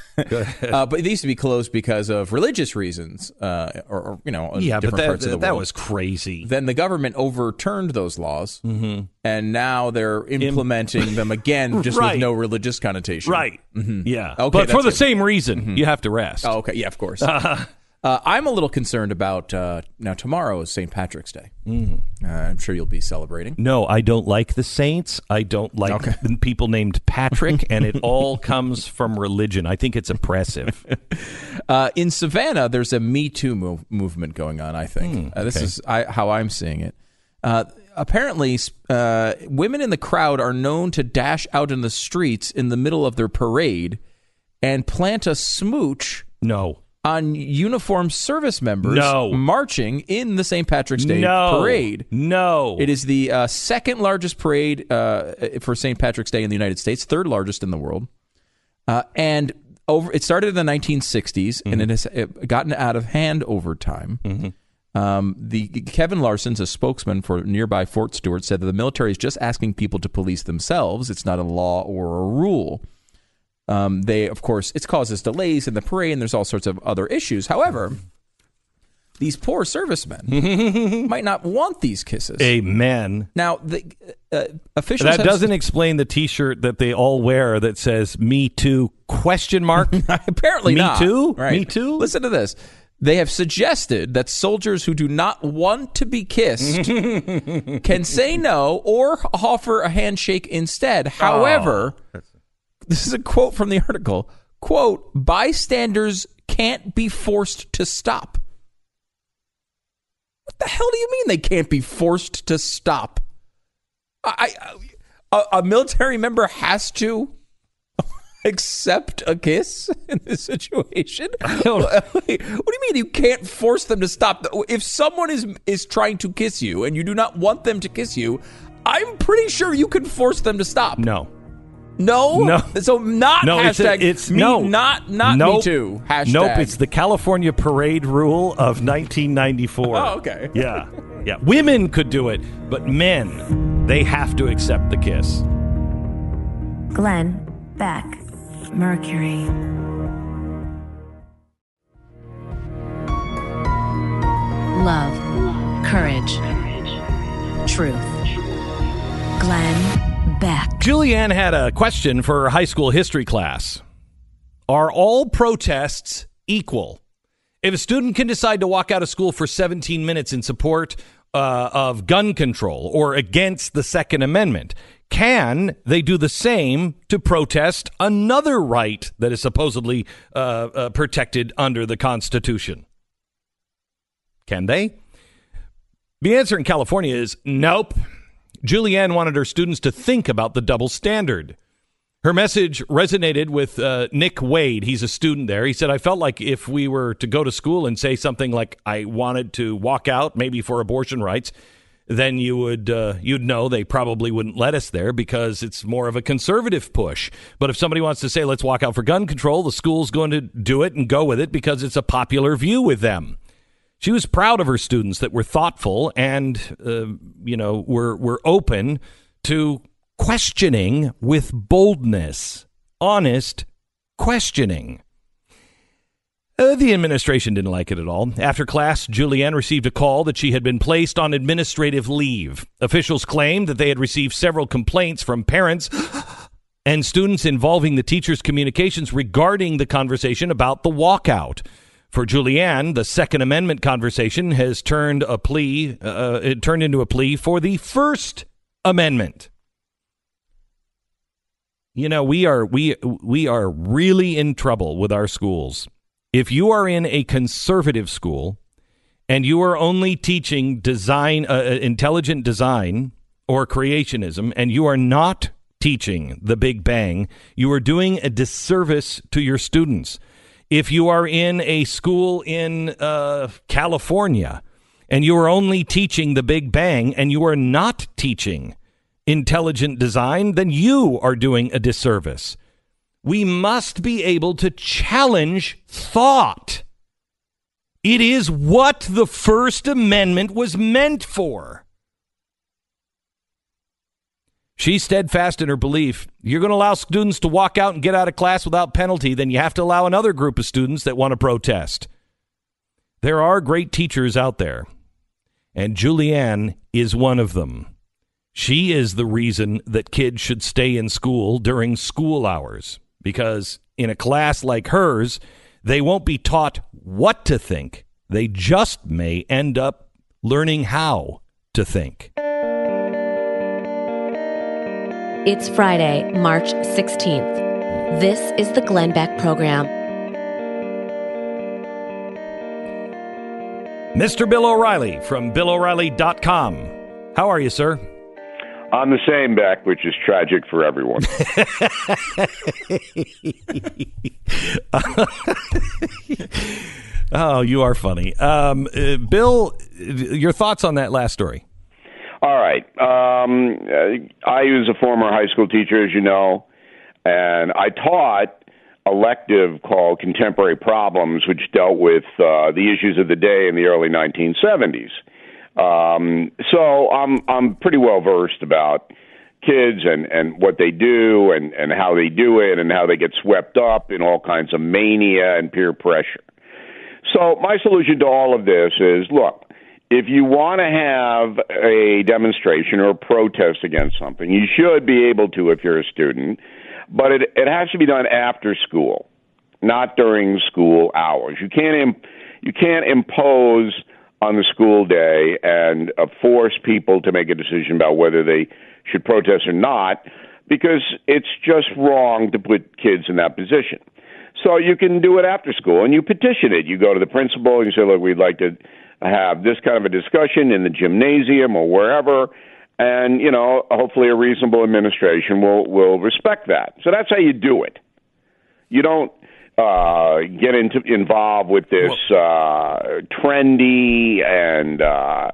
uh, but they used to be closed because of religious reasons, uh, or, or you know, yeah, different but that, parts of the that world. was crazy. Then the government overturned those laws, mm-hmm. and now they're implementing them again, just right. with no religious connotation. Right. Mm-hmm. Yeah. Okay, but for the good. same reason, mm-hmm. you have to rest. Oh, okay. Yeah, of course. Uh, uh, I'm a little concerned about uh, now. Tomorrow is Saint Patrick's Day. Mm. Uh, I'm sure you'll be celebrating. No, I don't like the saints. I don't like okay. the people named Patrick, and it all comes from religion. I think it's oppressive. uh, in Savannah, there's a Me Too move- movement going on, I think. Mm, uh, this okay. is I, how I'm seeing it. Uh, apparently, uh, women in the crowd are known to dash out in the streets in the middle of their parade and plant a smooch No. on uniformed service members no. marching in the Saint Patrick's Day no. parade. No. It is the uh, second largest parade uh, for Saint Patrick's Day in the United States, third largest in the world. Uh, and over, it started in the nineteen sixties, mm-hmm. and it has it gotten out of hand over time. Mm-hmm. Um, the Kevin Larson's a spokesman for nearby Fort Stewart, said that the military is just asking people to police themselves. It's not a law or a rule. Um, they, of course, it causes delays in the parade, and there's all sorts of other issues. However, these poor servicemen might not want these kisses. Amen. Now, the uh, officials that have doesn't explain the T-shirt that they all wear that says "Me Too?" question mark. Apparently Me not. too. Right. Me too. Listen to this. They have suggested that soldiers who do not want to be kissed can say no or offer a handshake instead. However, oh. this is a quote from the article, quote, bystanders can't be forced to stop. What the hell do you mean they can't be forced to stop? I, I, a, a military member has to accept a kiss in this situation? I don't know. What do you mean you can't force them to stop? If someone is is trying to kiss you and you do not want them to kiss you, I'm pretty sure you can force them to stop. No. No? No. So not no, hashtag, it's, a, it's me, no. not, not nope. me too. Hashtag. Nope, it's the California parade rule of nineteen ninety-four. Oh, okay. Yeah. Yeah. Women could do it, but men, they have to accept the kiss. Glenn Beck, Mercury. Love, courage, truth. Glenn Beck. Julianne had a question for her high school history class. Are all protests equal? If a student can decide to walk out of school for seventeen minutes in support uh, of gun control or against the Second Amendment, can they do the same to protest another right that is supposedly uh, uh, protected under the Constitution? Can they? The answer in California is nope. Julianne wanted her students to think about the double standard. Her message resonated with uh, Nick Wade. He's a student there. He said, I felt like if we were to go to school and say something like I wanted to walk out, maybe for abortion rights, then you would uh, you'd know they probably wouldn't let us there because it's more of a conservative push. But if somebody wants to say, let's walk out for gun control, the school's going to do it and go with it because it's a popular view with them. She was proud of her students that were thoughtful and, uh, you know, were were open to questioning with boldness, honest questioning. Uh, the administration didn't like it at all. After class, Julianne received a call that she had been placed on administrative leave. Officials claimed that they had received several complaints from parents and students involving the teacher's communications regarding the conversation about the walkout. For Julianne, the Second Amendment conversation has turned a plea, uh, it turned into a plea for the First Amendment. You know, we are we we are really in trouble with our schools. If you are in a conservative school and you are only teaching design, uh, intelligent design or creationism, and you are not teaching the Big Bang, you are doing a disservice to your students. If you are in a school in uh, California and you are only teaching the Big Bang and you are not teaching intelligent design, then you are doing a disservice. We must be able to challenge thought. It is what the First Amendment was meant for. She's steadfast in her belief. You're going to allow students to walk out and get out of class without penalty, then you have to allow another group of students that want to protest. There are great teachers out there, and Julianne is one of them. She is the reason that kids should stay in school during school hours, because in a class like hers, they won't be taught what to think. They just may end up learning how to think. It's Friday, March sixteenth. This is the Glenn Beck Program. Mister Bill O'Reilly from Bill O'Reilly dot com. How are you, sir? I'm the same, Beck, which is tragic for everyone. Oh, you are funny. Um, uh, Bill, your thoughts on that last story? All right. Um, I was a former high school teacher, as you know, and I taught a elective called Contemporary Problems, which dealt with uh, the issues of the day in the early nineteen seventies. Um, so I'm I'm pretty well versed about kids and, and what they do and, and how they do it and how they get swept up in all kinds of mania and peer pressure. So my solution to all of this is, look, if you want to have a demonstration or a protest against something, you should be able to if you're a student, but it, it has to be done after school, not during school hours. You can't imp- you can't impose on the school day and uh, force people to make a decision about whether they should protest or not, because it's just wrong to put kids in that position. So you can do it after school, and you petition it. You go to the principal and you say, look, we'd like to have this kind of a discussion in the gymnasium or wherever, and, you know, hopefully a reasonable administration will, will respect that. So that's how you do it. You don't uh, get into involved with this uh, trendy and uh,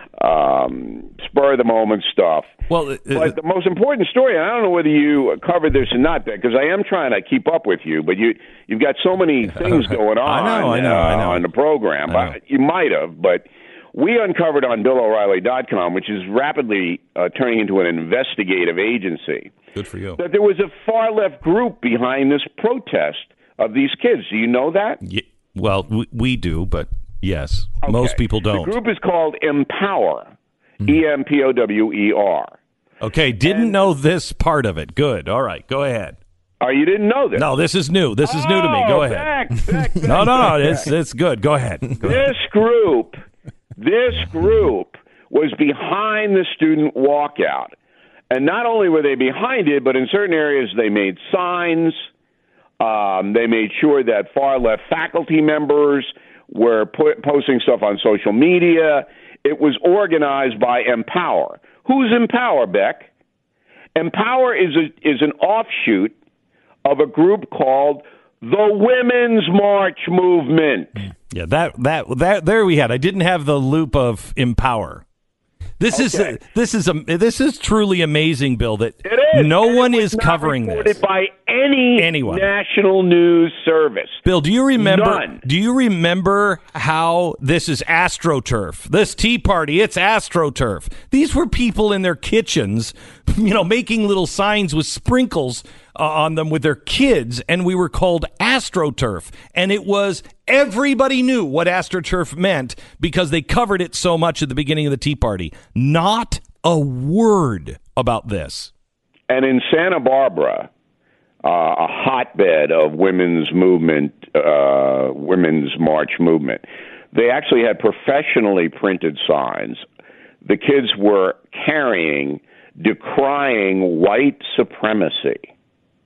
um, spur-of-the-moment stuff. Well, uh, but the most important story, and I don't know whether you covered this or not, because I am trying to keep up with you, but you, you've got so many things going on I know, I know, uh, I know. on the program. But you might have, but we uncovered on Bill O'Reilly dot com, which is rapidly uh, turning into an investigative agency. Good for you. That there was a far-left group behind this protest of these kids. Do you know that? Yeah, well, we, we do, but yes, Okay. most people don't. The group is called Empower, E M P O W E R. Okay, didn't And- know this part of it. Good. All right, go ahead. Oh, you didn't know this? No, this is new. This is new to me. Go Oh, ahead. Back, back, back, No, no, no. back, It's back. it's good. Go ahead. Go ahead. This group, this group was behind the student walkout. And not only were they behind it, but in certain areas they made signs. Um, they made sure that far-left faculty members were put, posting stuff on social media. It was organized by Empower. Who's Empower, Beck? Empower is a, is an offshoot of a group called the Women's March Movement. Yeah, that that that there we had. I didn't have the loop of Empower. This Okay. is this is a this is truly amazing, Bill. That It is. no And one it was is not covering reported this. by any Anyone. national news service. Bill, do you remember? None. Do you remember how this is AstroTurf? This Tea Party, it's AstroTurf. These were people in their kitchens, you know, making little signs with sprinkles uh, on them with their kids, and we were called AstroTurf. And it was everybody knew what AstroTurf meant because they covered it so much at the beginning of the Tea Party. Not a word about this. And in Santa Barbara, uh, a hotbed of women's movement, uh, women's march movement, they actually had professionally printed signs. The kids were carrying, decrying white supremacy.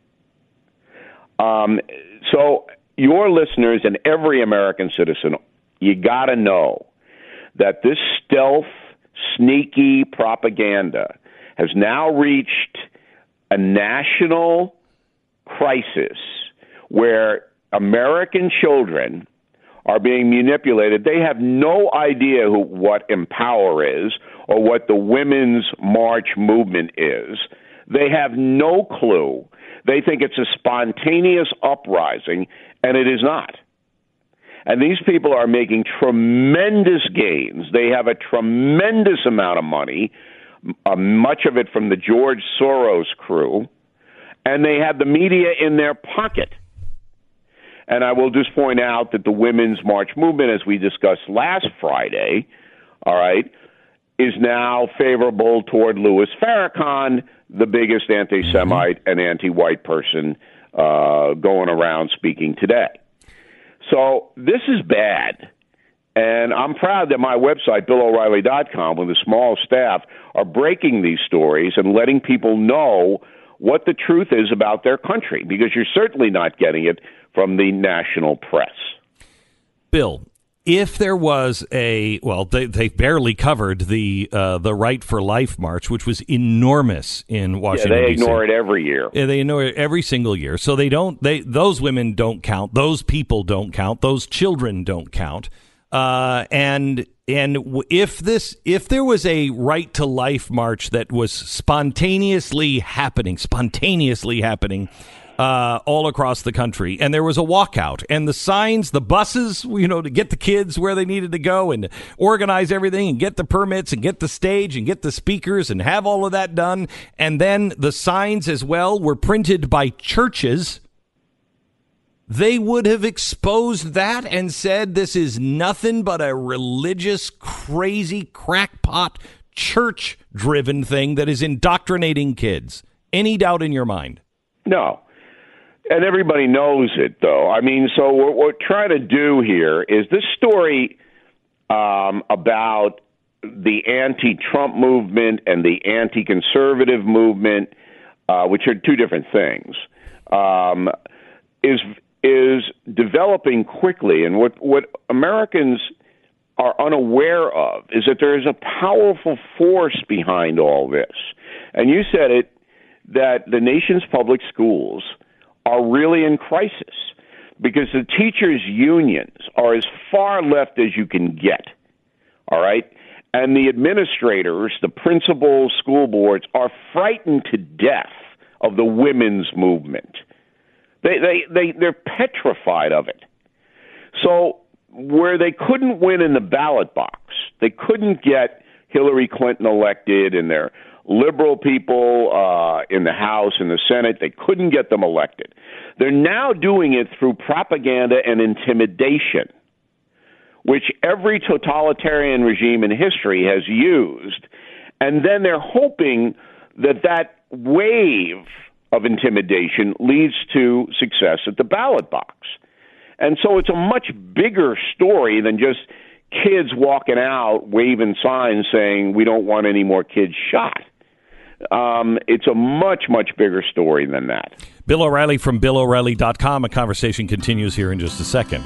Um, so your listeners and every American citizen, you got to know that this stealth, sneaky propaganda has now reached a national crisis where American children are being manipulated. They have no idea who, what Empower is or what the Women's March movement is. They have no clue. They think it's a spontaneous uprising, and it is not. And these people are making tremendous gains. They have a tremendous amount of money, uh, much of it from the George Soros crew, and they have the media in their pocket. And I will just point out that the Women's March movement, as we discussed last Friday, all right, is now favorable toward Louis Farrakhan, the biggest anti-Semite and anti-white person uh, going around speaking today. So this is bad. And I'm proud that my website, Bill O'Reilly dot com, with a small staff, are breaking these stories and letting people know what the truth is about their country, because you're certainly not getting it from the national press. Bill, if there was a, well, they, they barely covered the uh, the Right for Life March, which was enormous in Washington, yeah, they D C. ignore it every year. Yeah, they ignore it every single year. So they don't, they those women don't count. Those people don't count. Those children don't count. Uh, and and if this, if there was a Right to Life March that was spontaneously happening, spontaneously happening, Uh, all across the country, and there was a walkout, and the signs, the buses, you know, to get the kids where they needed to go and organize everything and get the permits and get the stage and get the speakers and have all of that done. And then the signs as well were printed by churches. They would have exposed that and said this is nothing but a religious, crazy, crackpot, church-driven thing that is indoctrinating kids. Any doubt in your mind? No. And everybody knows it, though. I mean, so what we're trying to do here is this story um, about the anti-Trump movement and the anti-conservative movement, uh, which are two different things, um, is is developing quickly. And what, what Americans are unaware of is that there is a powerful force behind all this. And you said it, that the nation's public schools are really in crisis because the teachers' unions are as far left as you can get, all right? And the administrators, the principals, school boards, are frightened to death of the women's movement. They, they, they, they're petrified of it. So where they couldn't win in the ballot box, they couldn't get Hillary Clinton elected and their liberal people uh, in the House and the Senate, they couldn't get them elected. They're now doing it through propaganda and intimidation, which every totalitarian regime in history has used. And then they're hoping that that wave of intimidation leads to success at the ballot box. And so it's a much bigger story than just kids walking out waving signs saying we don't want any more kids shot. Um, it's a much, much bigger story than that. Bill O'Reilly from Bill O'Reilly dot com. A conversation continues here in just a second.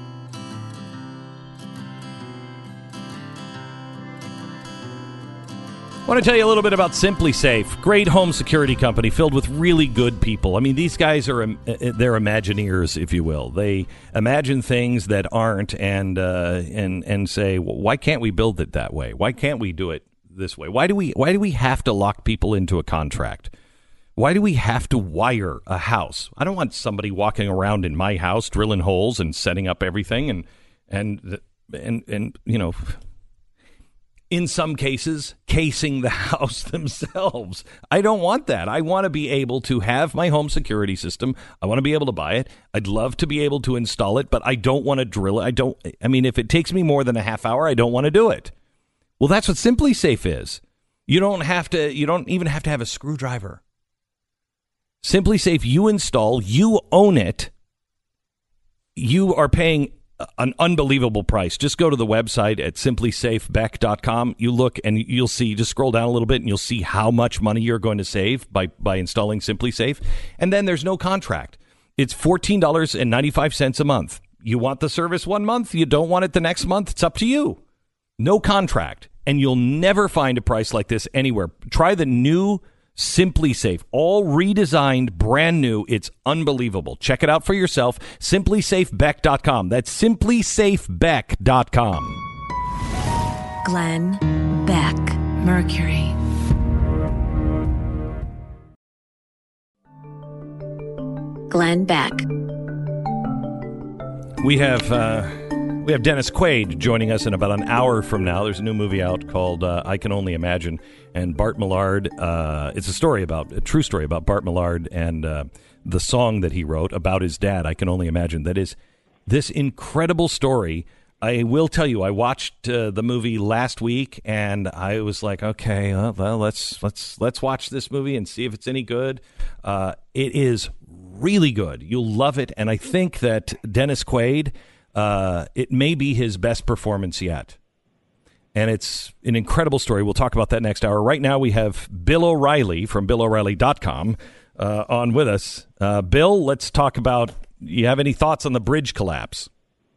I want to tell you a little bit about SimpliSafe, great home security company filled with really good people. I mean, these guys are um, they're Imagineers, if you will. They imagine things that aren't, and uh, and and say, well, why can't we build it that way? Why can't we do it this way? Why do we why do we have to lock people into a contract? Why do we have to wire a house? I don't want somebody walking around in my house drilling holes and setting up everything, and and and and you know, in some cases, casing the house themselves. I don't want that. I want to be able to have my home security system. I want to be able to buy it. I'd love to be able to install it, but I don't want to drill it. I don't. I mean, if it takes me more than a half hour, I don't want to do it. Well, that's what SimpliSafe is. You don't have to. You don't even have to have a screwdriver. SimpliSafe, you install, you own it. You are paying an unbelievable price. Just go to the website at simply safe beck dot com. You look and you'll see, just scroll down a little bit and you'll see how much money you're going to save by, by installing SimpliSafe. And then there's no contract. It's fourteen dollars and ninety-five cents a month. You want the service one month, you don't want it the next month, it's up to you. No contract, and you'll never find a price like this anywhere. Try the new SimpliSafe, all redesigned, brand new. It's unbelievable. Check it out for yourself. Simply Safe Beck dot com. That's Simply Safe Beck dot com. Glenn Beck, Mercury. Glenn Beck. We have uh, we have Dennis Quaid joining us in about an hour from now. There's a new movie out called uh, I Can Only Imagine, and Bart Millard. Uh, it's a story about a true story about Bart Millard and uh, the song that he wrote about his dad. I Can Only Imagine. That is this incredible story. I will tell you, I watched uh, the movie last week, and I was like, okay, well, well, let's let's let's watch this movie and see if it's any good. Uh, it is really good. You'll love it, and I think that Dennis Quaid, uh, it may be his best performance yet. And it's an incredible story. We'll talk about that next hour. Right now, we have Bill O'Reilly from Bill O'Reilly dot com uh, on with us. Uh, Bill, let's talk about. You have any thoughts on the bridge collapse?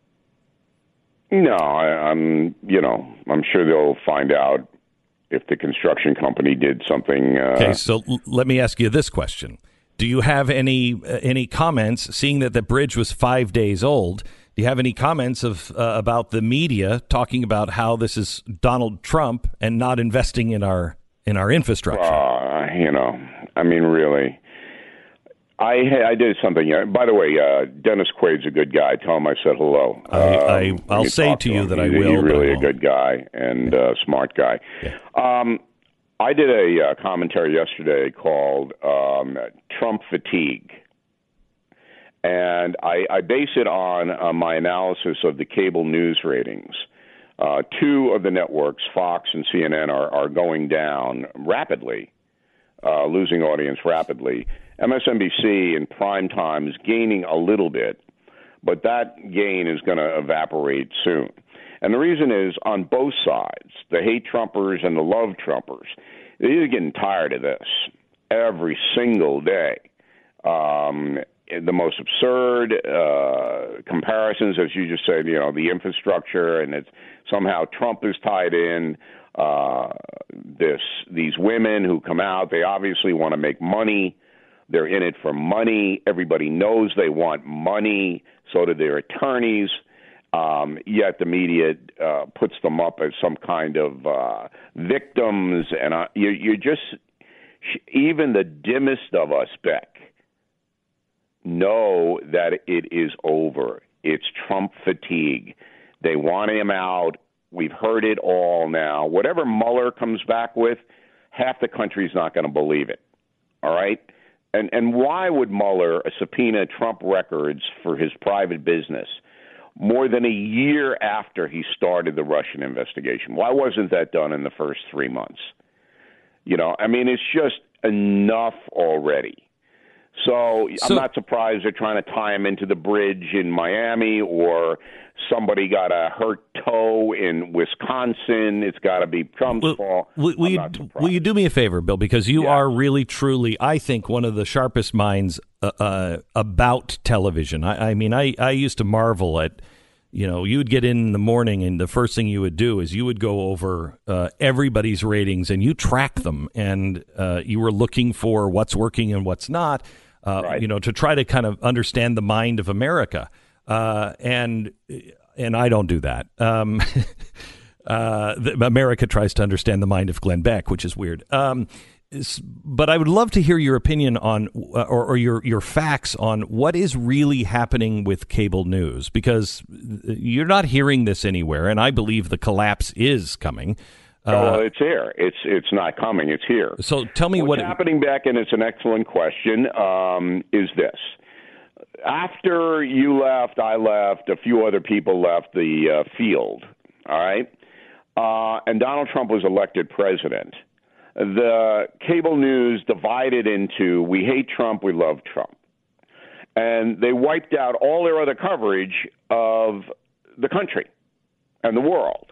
No, I, I'm. You know, I'm sure they'll find out if the construction company did something. Uh, okay, so l- let me ask you this question: do you have any uh, any comments? Seeing that the bridge was five days old, do you have any comments of uh, about the media talking about how this is Donald Trump and not investing in our in our infrastructure? Uh, you know, I mean, really. I I did something. Uh, by the way, uh, Dennis Quaid's a good guy. Tell him I said hello. I, I um, I'll say to you him. that he's, I will. He's really a good guy and uh, smart guy. Yeah. Um, I did a uh, commentary yesterday called um, Trump Fatigue, and I, I base it on uh, my analysis of the cable news ratings. Uh, two of the networks, Fox and C N N, are, are going down rapidly, uh, losing audience rapidly. M S N B C in prime time is gaining a little bit, but that gain is going to evaporate soon. And the reason is on both sides, the hate Trumpers and the love Trumpers, they're getting tired of this every single day. Um, the most absurd uh, comparisons, as you just said, you know, the infrastructure, and it's somehow Trump is tied in. Uh, this these women who come out, they obviously want to make money. They're in it for money. Everybody knows they want money. So do their attorneys. Um, yet the media uh, puts them up as some kind of uh, victims. And uh, you, you're just, even the dimmest of us, Beck, know that it is over. It's Trump fatigue. They want him out. We've heard it all now. Whatever Mueller comes back with, half the country's not going to believe it. All right? And and why would Mueller subpoena Trump records for his private business more than a year after he started the Russian investigation? Why wasn't that done in the first three months? You know, I mean, it's just enough already. So, so I'm not surprised they're trying to tie him into the bridge in Miami, or somebody got a hurt toe in Wisconsin. It's got to be Trump's will, fault. Will, will, you, will you do me a favor, Bill? Because you yeah. are really, truly, I think, one of the sharpest minds uh, uh, about television. I, I mean, I, I used to marvel at, you know, you would get in the morning and the first thing you would do is you would go over uh, everybody's ratings and you track them, and uh, you were looking for what's working and what's not. Uh, right. You know, to try to kind of understand the mind of America, uh, and and I don't do that. Um, uh, the, America tries to understand the mind of Glenn Beck, which is weird. Um, but I would love to hear your opinion on, uh, or, or your your facts on what is really happening with cable news, because you're not hearing this anywhere, and I believe the collapse is coming. Uh, oh, well, it's here. It's it's not coming. It's here. So tell me what's what happening, Beck, and it's an excellent question. Um, is this after you left, I left, a few other people left the uh, field. All right, uh, and Donald Trump was elected president. The cable news divided into we hate Trump, we love Trump, and they wiped out all their other coverage of the country and the world.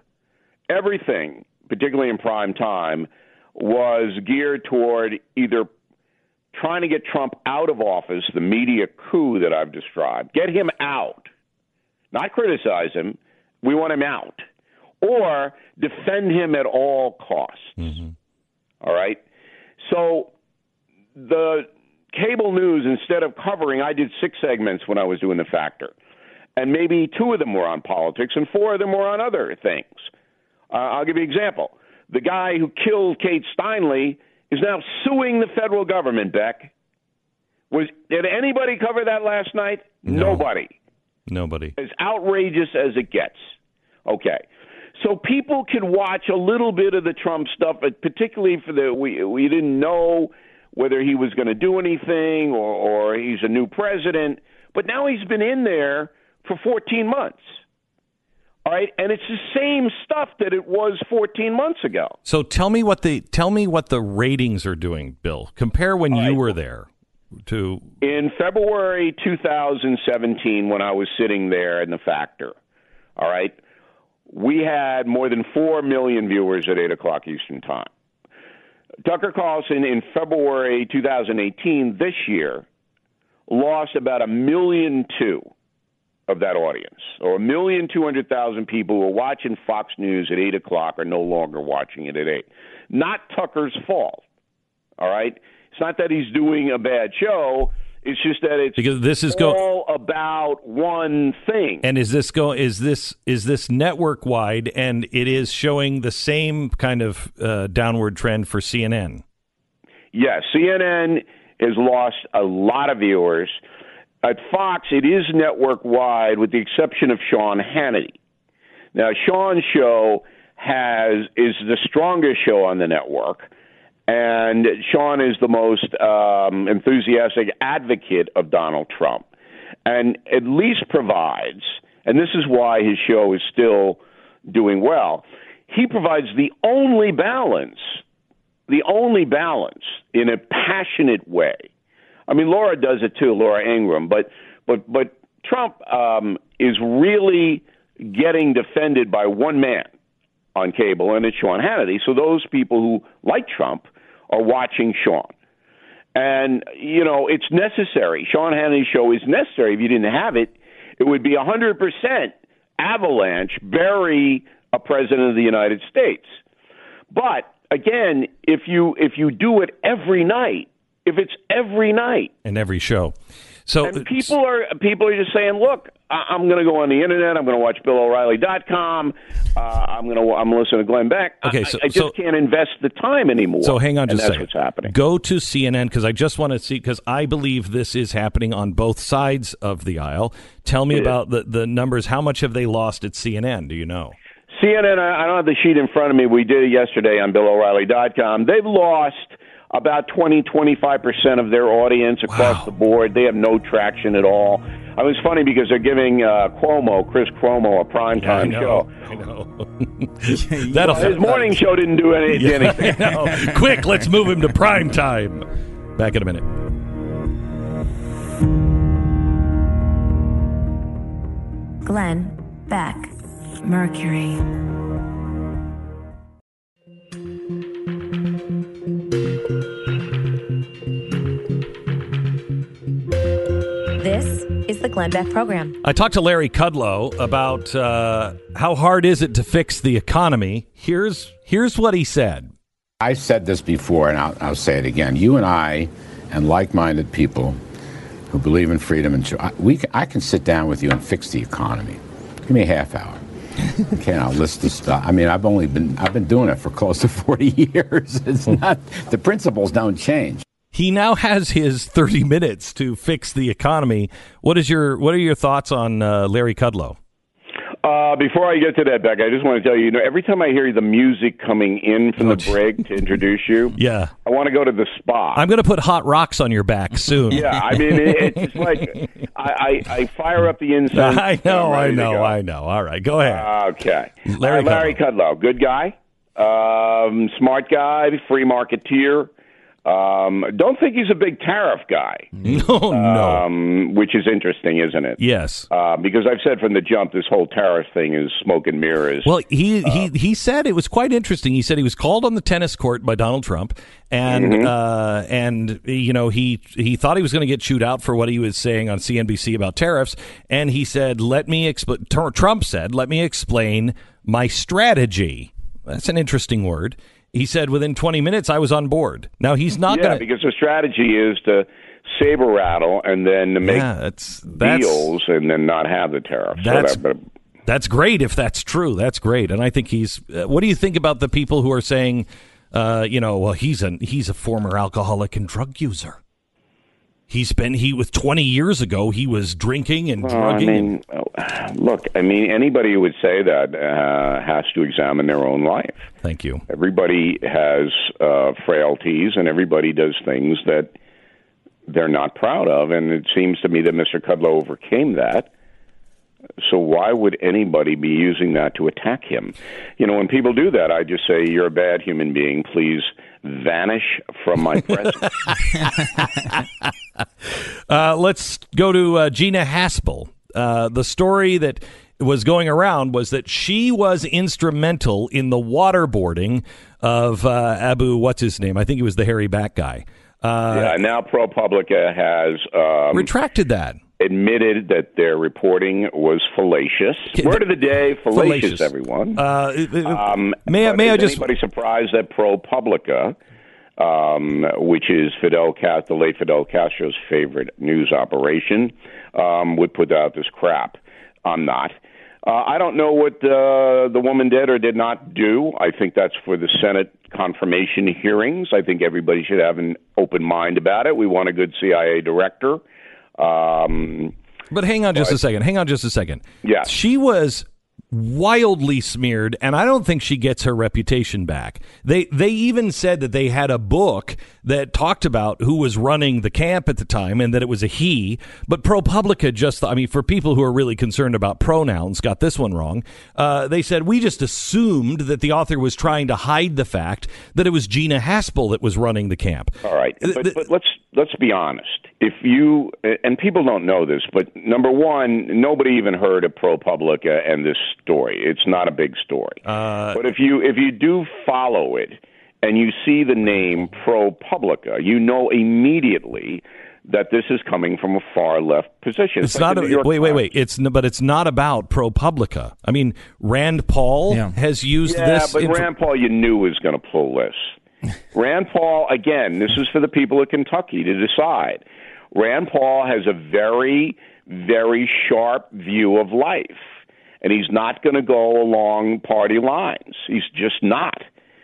Everything, particularly in prime time, was geared toward either trying to get Trump out of office, the media coup that I've described, get him out, not criticize him. We want him out, or defend him at all costs. Mm-hmm. All right. So the cable news, instead of covering, I did six segments when I was doing The Factor, and maybe two of them were on politics and four of them were on other things. Uh, I'll give you an example. The guy who killed Kate Steinle is now suing the federal government, Beck. Was Did anybody cover that last night? No. Nobody. Nobody. As outrageous as it gets. Okay. So people can watch a little bit of the Trump stuff, but particularly for the we we didn't know whether he was going to do anything or, or he's a new president. But now he's been in there for fourteen months. All right, and it's the same stuff that it was fourteen months ago. So tell me what the tell me what the ratings are doing, Bill. Compare when All you right. were there to in February two thousand seventeen when I was sitting there in The Factor. All right, we had more than four million viewers at eight o'clock Eastern Time. Tucker Carlson in February two thousand eighteen, this year, lost about a million two of that audience, or a million two hundred thousand people who were watching Fox News at eight o'clock are no longer watching it at eight. Not Tucker's fault. All right, it's not that he's doing a bad show. It's just that it's because this is all go- about one thing. And is this go? Is this is this network wide? And it is showing the same kind of uh, downward trend for C N N. Yes, C N N has lost a lot of viewers. At Fox, it is network-wide with the exception of Sean Hannity. Now, Sean's show has is the strongest show on the network, and Sean is the most um, enthusiastic advocate of Donald Trump, and at least provides, and this is why his show is still doing well, he provides the only balance, the only balance in a passionate way. I mean, Laura does it too, Laura Ingraham, but but but Trump um, is really getting defended by one man on cable, and it's Sean Hannity. So those people who like Trump are watching Sean. And, you know, it's necessary. Sean Hannity's show is necessary. If you didn't have it, it would be one hundred percent avalanche, bury a president of the United States. But, again, if you if you do it every night, if it's every night and every show, so and people are people are just saying, look, I'm going to go on the internet. I'm going to watch Bill O'Reilly dot com. Uh, I'm going to I'm listening to Glenn Beck. Okay, I, so, I just so, can't invest the time anymore. So hang on and just a that's second. What's happening? Go to C N N because I just want to see because I believe this is happening on both sides of the aisle. Tell me It about the, the numbers. How much have they lost at C N N? Do you know? C N N. I don't have the sheet in front of me. We did it yesterday on Bill O'Reilly dot com. They've lost about twenty, twenty-five percent of their audience across wow. the board. They have no traction at all. I mean, it's funny because they're giving uh, Cuomo, Chris Cuomo, a primetime yeah, I know, show. I know. That'll Well, his morning show didn't do any, yeah, anything. I know. Quick, let's move him to prime time. Back in a minute. Glenn Beck, Mercury. This is the Glenn Beck Program. I talked to Larry Kudlow about uh, how hard is it to fix the economy. Here's here's what he said. I said this before, and I'll, I'll say it again. You and I and like-minded people who believe in freedom and cho- we I can sit down with you and fix the economy. Give me a half hour. Okay, and I'll list the stuff. I mean, I've only been I've been doing it for close to forty years. It's not the principles don't change. He now has his thirty minutes to fix the economy. What is your what are your thoughts on uh, Larry Kudlow? Uh, before I get to that, Beck, I just want to tell you, you know, every time I hear the music coming in from the break to introduce you, yeah, I want to go to the spa. I'm going to put hot rocks on your back soon. Yeah, I mean, it, it's just like I, I, I fire up the incense. I know, I know, go. I know. All right, go ahead. Uh, okay. Larry, uh, Larry Kudlow. Kudlow, good guy, um, smart guy, free marketeer. Um, don't think he's a big tariff guy. No, no. Um, which is interesting, isn't it? Yes. Uh, because I've said from the jump, this whole tariff thing is smoke and mirrors. Well, he, uh, he, he said it was quite interesting. He said he was called on the tennis court by Donald Trump, and mm-hmm. uh, and you know he he thought he was going to get chewed out for what he was saying on C N B C about tariffs, and he said, "Let me explain." Trump said, "Let me explain my strategy." That's an interesting word. He said within twenty minutes, I was on board. Now, he's not yeah, going to... because the strategy is to saber rattle and then to make yeah, that's, that's, deals and then not have the tariff. That's, so that, that's great if that's true. That's great. And I think he's... Uh, what do you think about the people who are saying, uh, you know, well, he's a, he's a former alcoholic and drug user? He's been, he was twenty years ago, he was drinking and well, drugging. I mean, and, look, I mean, anybody who would say that uh, has to examine their own life. Thank you. Everybody has uh, frailties, and everybody does things that they're not proud of, and it seems to me that Mister Kudlow overcame that. So why would anybody be using that to attack him? You know, when people do that, I just say, you're a bad human being. Please vanish from my presence. uh, let's go to uh, Gina Haspel. Uh, the story that was going around was that she was instrumental in the waterboarding of uh, Abu, what's his name? I think he was the hairy back guy. Uh, yeah, now ProPublica has um, retracted that. Admitted that their reporting was fallacious. Word of the day, fallacious, fallacious. everyone. Uh, um, may I, may I just... anybody surprised that ProPublica, um, which is Fidel Castro, the late Fidel Castro's favorite news operation, um, would put out this crap? I'm not. Uh, I don't know what uh, the woman did or did not do. I think that's for the Senate confirmation hearings. I think everybody should have an open mind about it. We want a good C I A director. Um, but hang on just but, a second. Hang on just a second. Yeah. She was wildly smeared, and I don't think she gets her reputation back. They they even said that they had a book that talked about who was running the camp at the time and that it was a he, but ProPublica just, I mean, for people who are really concerned about pronouns, got this one wrong. Uh, they said, we just assumed that the author was trying to hide the fact that it was Gina Haspel that was running the camp. All right, but, but let's let's be honest. If you, and people don't know this, but number one, nobody even heard of ProPublica and this story. It's not a big story. Uh, but if you if you do follow it and you see the name ProPublica, you know immediately that this is coming from a far left position. It's, it's like not. A, wait, wait, wait. It's but it's not about ProPublica. I mean, Rand Paul yeah. has used yeah, this. Yeah, but inf- Rand Paul, you knew was going to pull this. Rand Paul, again, this is for the people of Kentucky to decide. Rand Paul has a very, very sharp view of life, and he's not going to go along party lines. He's just not.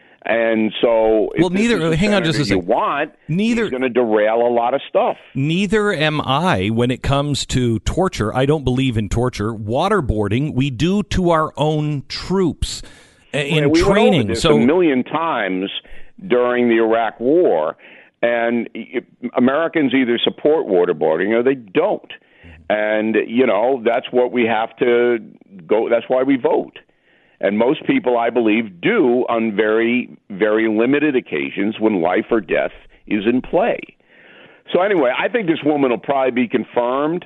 And so, if well, neither. Hang on, just a second. You want neither he's going to derail a lot of stuff. Neither am I when it comes to torture. I don't believe in torture. Waterboarding we do to our own troops in yeah, we training. Went over this so a million times during the Iraq War. And Americans either support waterboarding or they don't. And, you know, that's what we have to go. That's why we vote. And most people, I believe, do on very, very limited occasions when life or death is in play. So anyway, I think this woman will probably be confirmed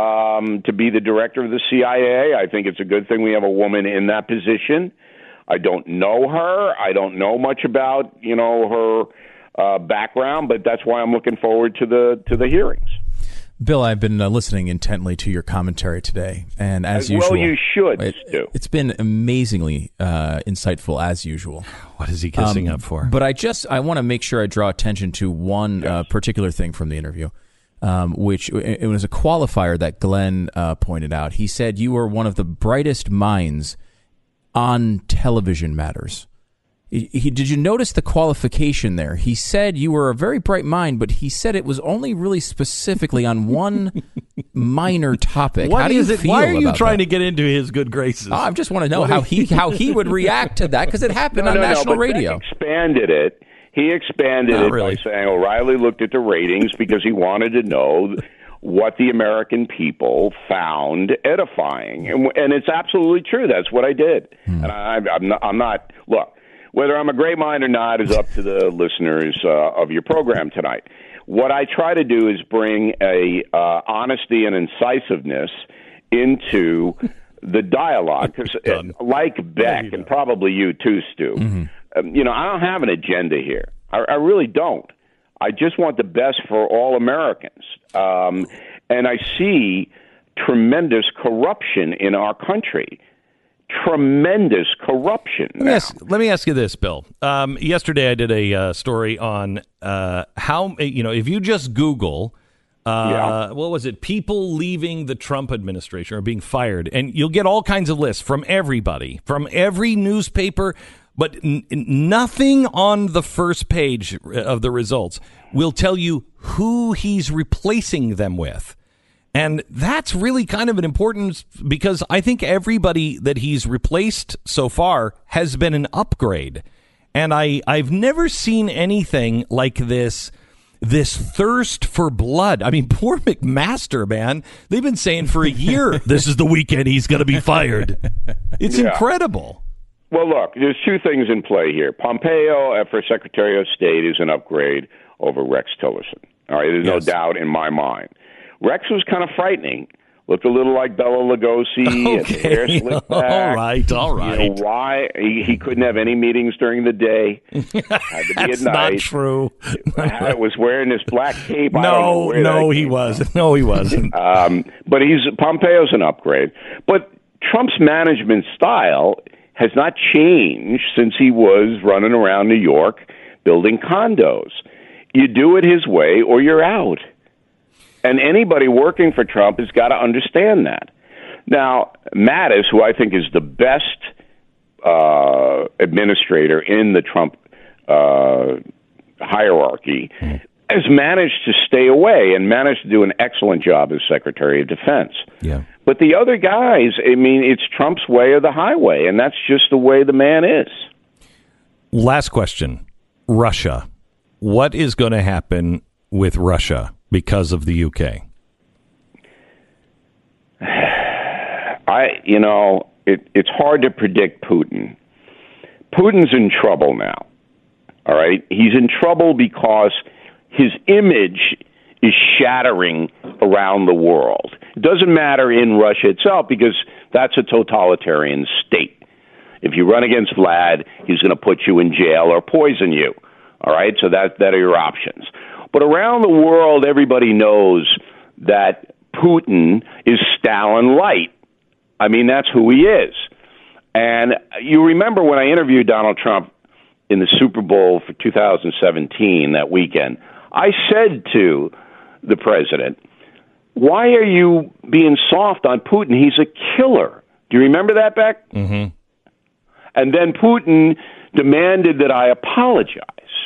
um, to be the director of the C I A. I think it's a good thing we have a woman in that position. I don't know her. I don't know much about, you know, her Uh, background, but that's why I'm looking forward to the to the hearings. Bill, I've been uh, listening intently to your commentary today, and as, as usual, well you should. It, do. It's been amazingly uh, insightful as usual. What is he kissing um, up for? But I just I want to make sure I draw attention to one yes. uh, particular thing from the interview, um, which it was a qualifier that Glenn uh, pointed out. He said you were one of the brightest minds on television matters. He, he, did you notice the qualification there? He said you were a very bright mind, but he said it was only really specifically on one minor topic. What how do is you it? feel Why are you about trying that? to get into his good graces? Oh, I just want to know what how he how he would react to that because it happened no, on no, national no, but radio. Beck expanded it. He expanded Not it really. by saying O'Reilly looked at the ratings because he wanted to know what the American people found edifying, and, and it's absolutely true. That's what I did, hmm. and I, I'm not. I'm not. Look. whether I'm a great mind or not is up to the listeners uh, of your program tonight. What I try to do is bring a uh, honesty and incisiveness into the dialogue, because like Beck, and probably you too, Stu, mm-hmm. um, you know, I don't have an agenda here. I, I really don't. I just want the best for all Americans. Um, and I see tremendous corruption in our country. Tremendous corruption. Let me, ask, let me ask you this, Bill. Um, yesterday I did a uh, story on uh, how, you know, if you just Google, uh, yeah. what was it, people leaving the Trump administration or being fired, and you'll get all kinds of lists from everybody, from every newspaper, but n- nothing on the first page of the results will tell you who he's replacing them with. And that's really kind of an important, because I think everybody that he's replaced so far has been an upgrade. And I, I've never seen anything like this, this thirst for blood. I mean, poor McMaster, man. They've been saying for a year, this is the weekend he's going to be fired. It's yeah. incredible. Well, look, there's two things in play here. Pompeo, uh, for Secretary of State, is an upgrade over Rex Tillerson. All right, there's yes. no doubt in my mind. Rex was kind of frightening. Looked a little like Bela Lugosi. Okay. Hair slicked back. All right, all right. You know why? He, he couldn't have any meetings during the day. Had to be That's at night. not true. I was wearing this black cape. No, no, he wasn't. No, he wasn't. Um, but he's Pompeo's an upgrade. But Trump's management style has not changed since he was running around New York building condos. You do it his way or you're out. And anybody working for Trump has got to understand that. Now, Mattis, who I think is the best uh, administrator in the Trump uh, hierarchy, has managed to stay away and managed to do an excellent job as Secretary of Defense. Yeah. But the other guys, I mean, it's Trump's way or the highway, and that's just the way the man is. Last question. Russia. What is going to happen with Russia because of the U K? I, you know, it, it's hard to predict Putin. Putin's in trouble now. All right? He's in trouble because his image is shattering around the world. It doesn't matter in Russia itself because that's a totalitarian state. If you run against Vlad, he's going to put you in jail or poison you. All right? So that, that are your options. But around the world, everybody knows that Putin is Stalin light. I mean, that's who he is. And you remember when I interviewed Donald Trump in the Super Bowl for two thousand seventeen, that weekend, I said to the president, why are you being soft on Putin? He's a killer. Do you remember that, Beck? Mm-hmm. And then Putin demanded that I apologize.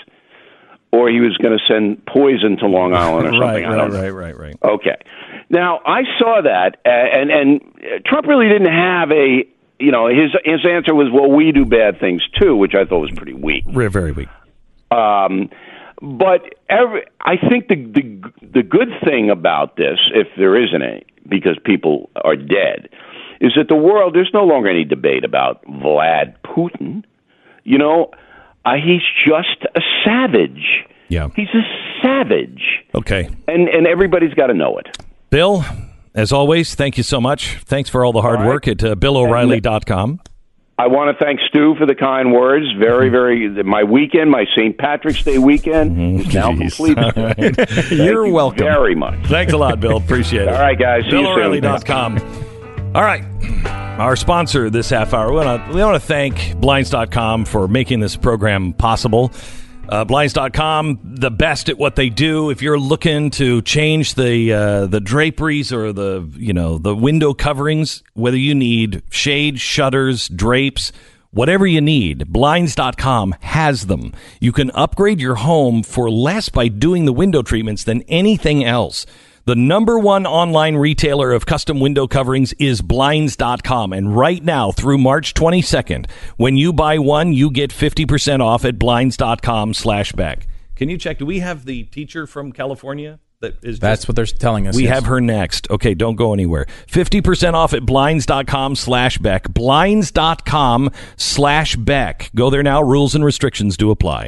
Or he was going to send poison to Long Island or something. right, I don't right, know. right, right, right. Okay. Now, I saw that, and and Trump really didn't have a, you know, his his answer was, well, we do bad things too, which I thought was pretty weak. Very weak. Um, but every, I think the, the the good thing about this, if there isn't any, because people are dead, is that the world, there's no longer any debate about Vlad Putin. You know, Uh, he's just a savage. Yeah. He's a savage. Okay. And and everybody's got to know it. Bill, as always, thank you so much. Thanks for all the hard all right. work at uh, bill o'reilly dot com. I want to thank Stu for the kind words. Very, very, my weekend, my Saint Patrick's Day weekend mm-hmm. is now Jeez. complete. Right. You're you welcome. very much. Thanks a lot, Bill. Appreciate it. All right, guys. bill o'reilly dot com. All right. Our sponsor this half hour, we want to we want to thank Blinds dot com for making this program possible. Uh, Blinds dot com, the best at what they do. If you're looking to change the uh, the draperies or the you know the window coverings, whether you need shades, shutters, drapes, whatever you need, Blinds dot com has them. You can upgrade your home for less by doing the window treatments than anything else. The number one online retailer of custom window coverings is Blinds dot com. And right now, through March twenty-second, when you buy one, you get fifty percent off at Blinds dot com slash Beck. Can you check? Do we have the teacher from California That is just, That's what they're telling us. we yes. have her next. Okay, don't go anywhere. fifty percent off at blinds.com slash Beck. Blinds.com slash Beck. Go there now. Rules and restrictions do apply.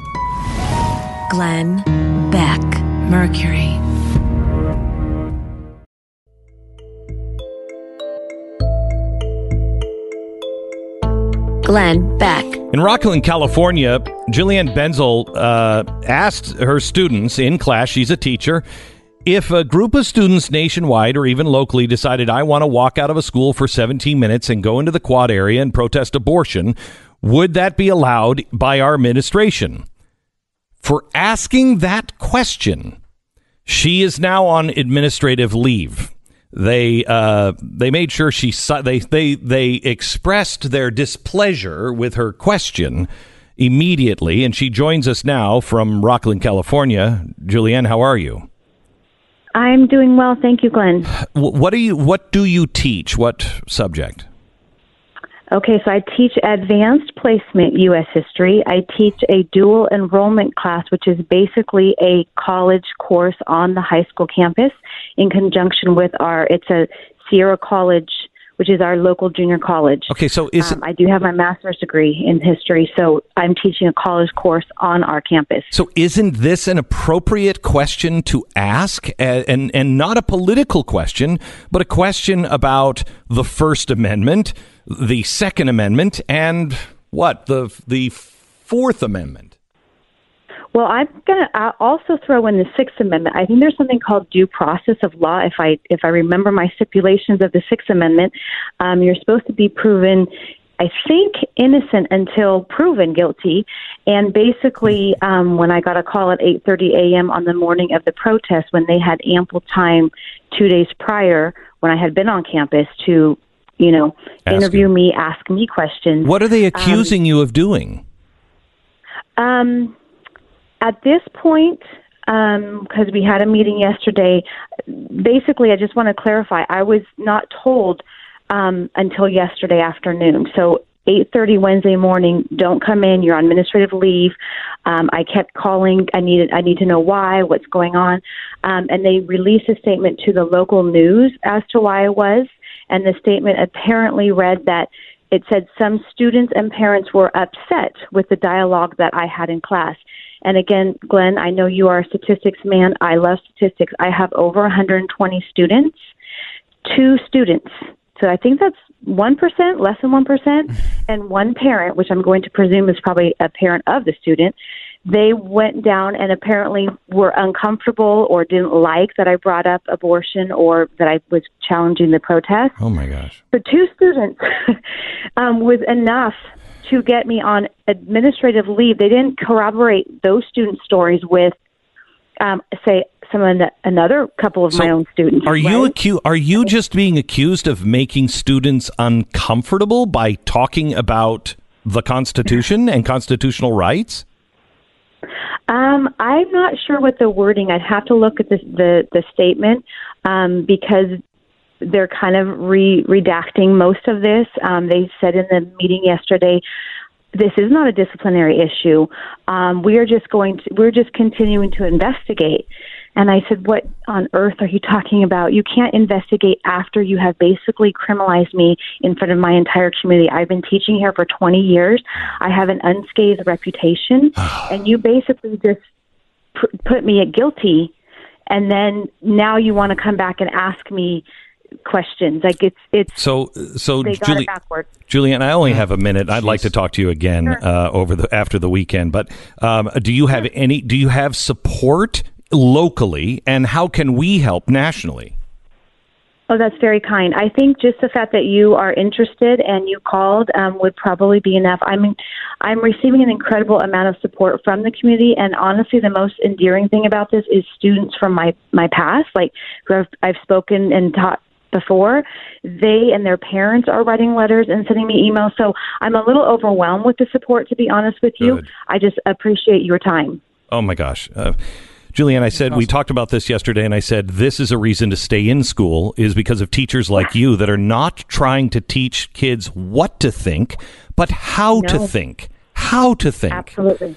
Glenn Beck, Mercury. Glenn Beck. In Rockland, California, Julianne Benzel uh, asked her students in class, she's a teacher, if a group of students nationwide or even locally decided, I want to walk out of a school for seventeen minutes and go into the quad area and protest abortion, would that be allowed by our administration? For asking that question, she is now on administrative leave. They uh, they made sure she they they they expressed their displeasure with her question immediately, and she joins us now from Rockland, California. Julianne, how are you? I'm doing well, thank you, Glenn. What do you what do you teach? What subject? Okay, so I teach advanced placement U S history. I teach a dual enrollment class, which is basically a college course on the high school campus in conjunction with our, it's a Sierra College, which is our local junior college. Okay, so is um, I do have my master's degree in history, so I'm teaching a college course on our campus. So isn't this an appropriate question to ask, and, and and not a political question, but a question about the First Amendment, the Second Amendment, and what, the the Fourth Amendment? Well, I'm going to also throw in the Sixth Amendment. I think there's something called due process of law. If I if I remember my stipulations of the Sixth Amendment, um, you're supposed to be proven, I think, innocent until proven guilty. And basically, um, when I got a call at eight thirty a.m. on the morning of the protest, when they had ample time two days prior, when I had been on campus to, you know, Ask interview you. me, ask me questions. What are they accusing um, you of doing? Um. At this point, because um, we had a meeting yesterday, basically I just want to clarify, I was not told um, until yesterday afternoon. So eight thirty Wednesday morning, don't come in, you're on administrative leave. Um, I kept calling, I needed, I need to know why, what's going on. Um, and they released a statement to the local news as to why I was. And the statement apparently read that it said some students and parents were upset with the dialogue that I had in class. And again, Glenn, I know you are a statistics man. I love statistics. I have over one hundred twenty students, two students. So I think that's one percent, less than one percent, and one parent, which I'm going to presume is probably a parent of the student. They went down and apparently were uncomfortable or didn't like that I brought up abortion or that I was challenging the protest. Oh, my gosh. So two students um, was enough to get me on administrative leave. They didn't corroborate those student stories with, um, say, some of the, another couple of so my own students. Are you right? acu- Are you just being accused of making students uncomfortable by talking about the Constitution and constitutional rights? Um, I'm not sure what the wording. I'd have to look at the the, the statement um, because they're kind of re- redacting most of this. Um, they said in the meeting yesterday, this is not a disciplinary issue. Um, we are just going to, we're just continuing to investigate. And I said, what on earth are you talking about? You can't investigate after you have basically criminalized me in front of my entire community. I've been teaching here for twenty years. I have an unscathed reputation. And you basically just p- put me at guilty. And then now you want to come back and ask me questions. Like it's it's so so they got Julie, it backwards. Julianne, I only have a minute. I'd like to talk to you again Sure. uh, over the after the weekend. But um, do you have any? Do you have support locally, and how can we help nationally? Oh, that's very kind. I think just the fact that you are interested and you called um, would probably be enough. I'm I'm receiving an incredible amount of support from the community, and honestly, the most endearing thing about this is students from my my past, like who I've, I've spoken and taught before. They and their parents are writing letters and sending me emails. So I'm a little overwhelmed with the support, to be honest with you. Good. I just appreciate your time. Oh my gosh. Uh, Julianne, I said, we talked about this yesterday, and I said, this is a reason to stay in school is because of teachers like you that are not trying to teach kids what to think, but how No. to think. How to think. Absolutely.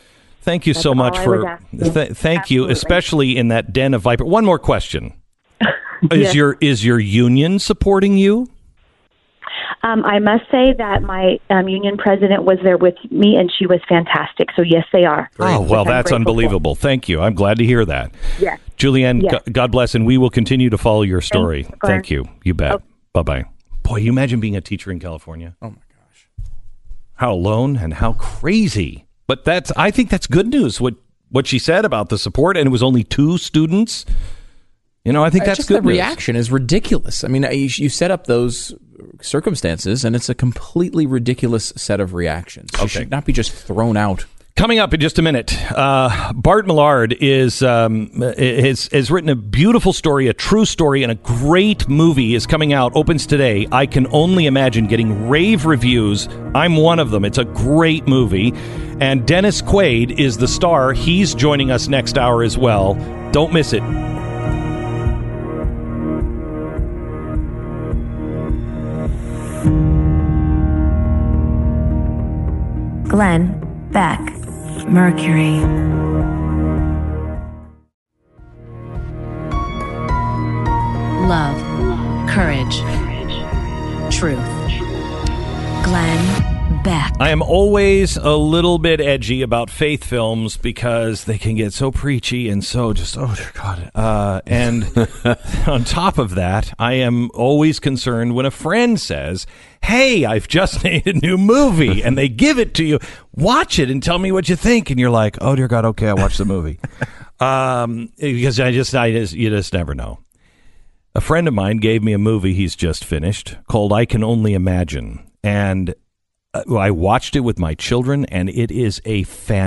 Thank you That's so all much I for. was asking. Th- thank you, Absolutely. especially in that den of viper. One more question: Is Yes. your is your union supporting you? Um, I must say that my um, union president was there with me, and she was fantastic. So yes, they are. Oh, Which well, I'm that's grateful unbelievable. Thank you. I'm glad to hear that. for. Yes. Julianne, Yes. Go- God bless, and we will continue to follow your story. Thanks, Glenn. Thank you. You bet. Oh. Bye-bye. Boy, you imagine being a teacher in California. Oh, my gosh. How alone and how crazy. But that's, I think that's good news, what, what she said about the support, and it was only two students. You know, I think that's just good the news. reaction is ridiculous. I mean, you, you set up those circumstances, and it's a completely ridiculous set of reactions. You Okay. should not be just thrown out. Coming up in just a minute, uh, Bart Millard is um, has, has written a beautiful story, a true story, and a great movie is coming out, opens today. I Can Only Imagine, getting rave reviews. I'm one of them. It's a great movie. And Dennis Quaid is the star. He's joining us next hour as well. Don't miss it. Glenn Beck, Mercury. Love, courage, truth. Glenn Beck. I am always a little bit edgy about faith films because they can get so preachy and so just, oh, dear God. Uh, and on top of that, I am always concerned when a friend says, hey, I've just made a new movie, and they give it to you. Watch it and tell me what you think. And you're like, oh, dear God, okay, I'll watch the movie. um, because I just, I just, you just never know. A friend of mine gave me a movie he's just finished called I Can Only Imagine. And I watched it with my children, and it is a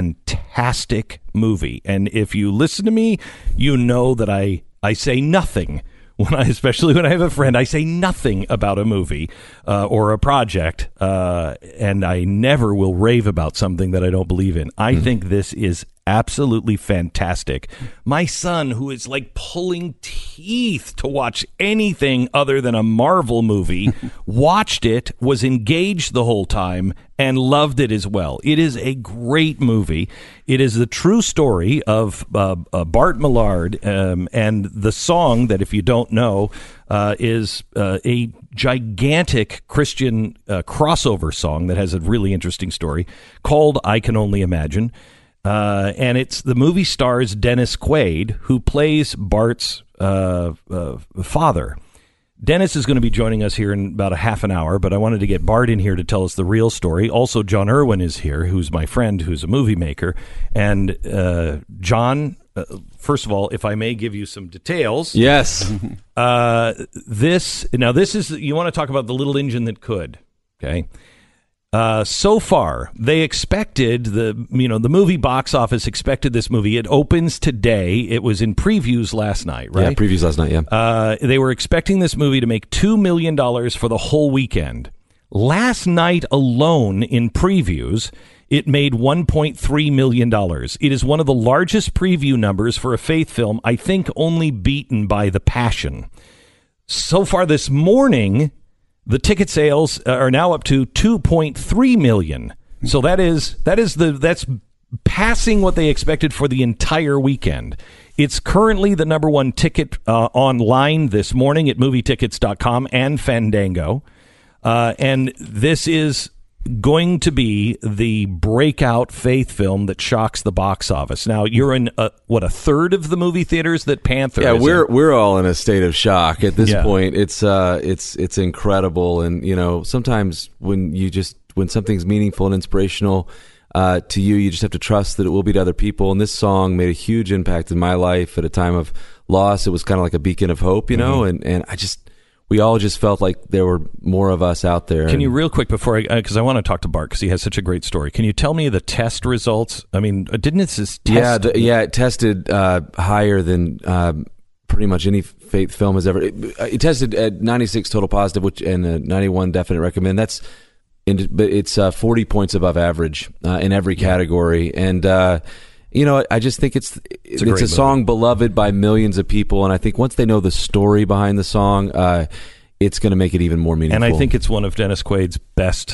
fantastic movie. And if you listen to me, you know that I, I say nothing when I, especially when I have a friend, I say nothing about a movie uh, or a project, uh, and I never will rave about something that I don't believe in. I mm. think this is absolutely fantastic. My son, who is like pulling teeth to watch anything other than a Marvel movie, watched it, was engaged the whole time, and loved it as well. It is a great movie. It is the true story of uh, uh, Bart Millard, um, and the song that, if you don't know, uh, is uh, a gigantic Christian uh, crossover song that has a really interesting story called I Can Only Imagine. Uh, and it's the movie stars Dennis Quaid, who plays Bart's uh, uh, father. Dennis is going to be joining us here in about a half an hour, but I wanted to get Bart in here to tell us the real story. Also, John Irwin is here, who's my friend, who's a movie maker. And uh, John, uh, first of all, if I may give you some details. Yes. uh, this, now this is, you want to talk about the little engine that could, okay? Uh, so far, they expected the, you know, the movie box office expected this movie. It opens today. It was in previews last night, right? Yeah, previews last night, yeah. Uh, they were expecting this movie to make two million dollars for the whole weekend. Last night alone in previews, it made one point three million dollars. It is one of the largest preview numbers for a faith film, I think only beaten by The Passion. So far this morning, the ticket sales are now up to two point three million. So that is that is the that's passing what they expected for the entire weekend. It's currently the number one ticket uh, online this morning at movie tickets dot com and Fandango. Uh, and this is going to be the breakout faith film that shocks the box office. Now, you're in, a, what, a third of the movie theaters that Panther yeah, is we're in? we're all in a state of shock at this Yeah. point. It's uh, it's it's incredible, and you know, sometimes when you just when something's meaningful and inspirational uh, to you, you just have to trust that it will be to other people. And this song made a huge impact in my life at a time of loss. It was kind of like a beacon of hope, you know, Mm-hmm. and and I just. We all just felt like there were more of us out there. Can you real quick before I, because I want to talk to Bart because he has such a great story. Can you tell me the test results? I mean, didn't it just test? Yeah, the, yeah, it tested uh, higher than um, pretty much any faith film has ever. It, it tested at ninety-six total positive, which and a ninety-one definite recommend. That's, in, but it's uh, forty points above average uh, in every category, and. Uh, You know, I just think it's it's a, it's a song beloved by millions of people, and I think once they know the story behind the song, uh, it's going to make it even more meaningful. And I think it's one of Dennis Quaid's best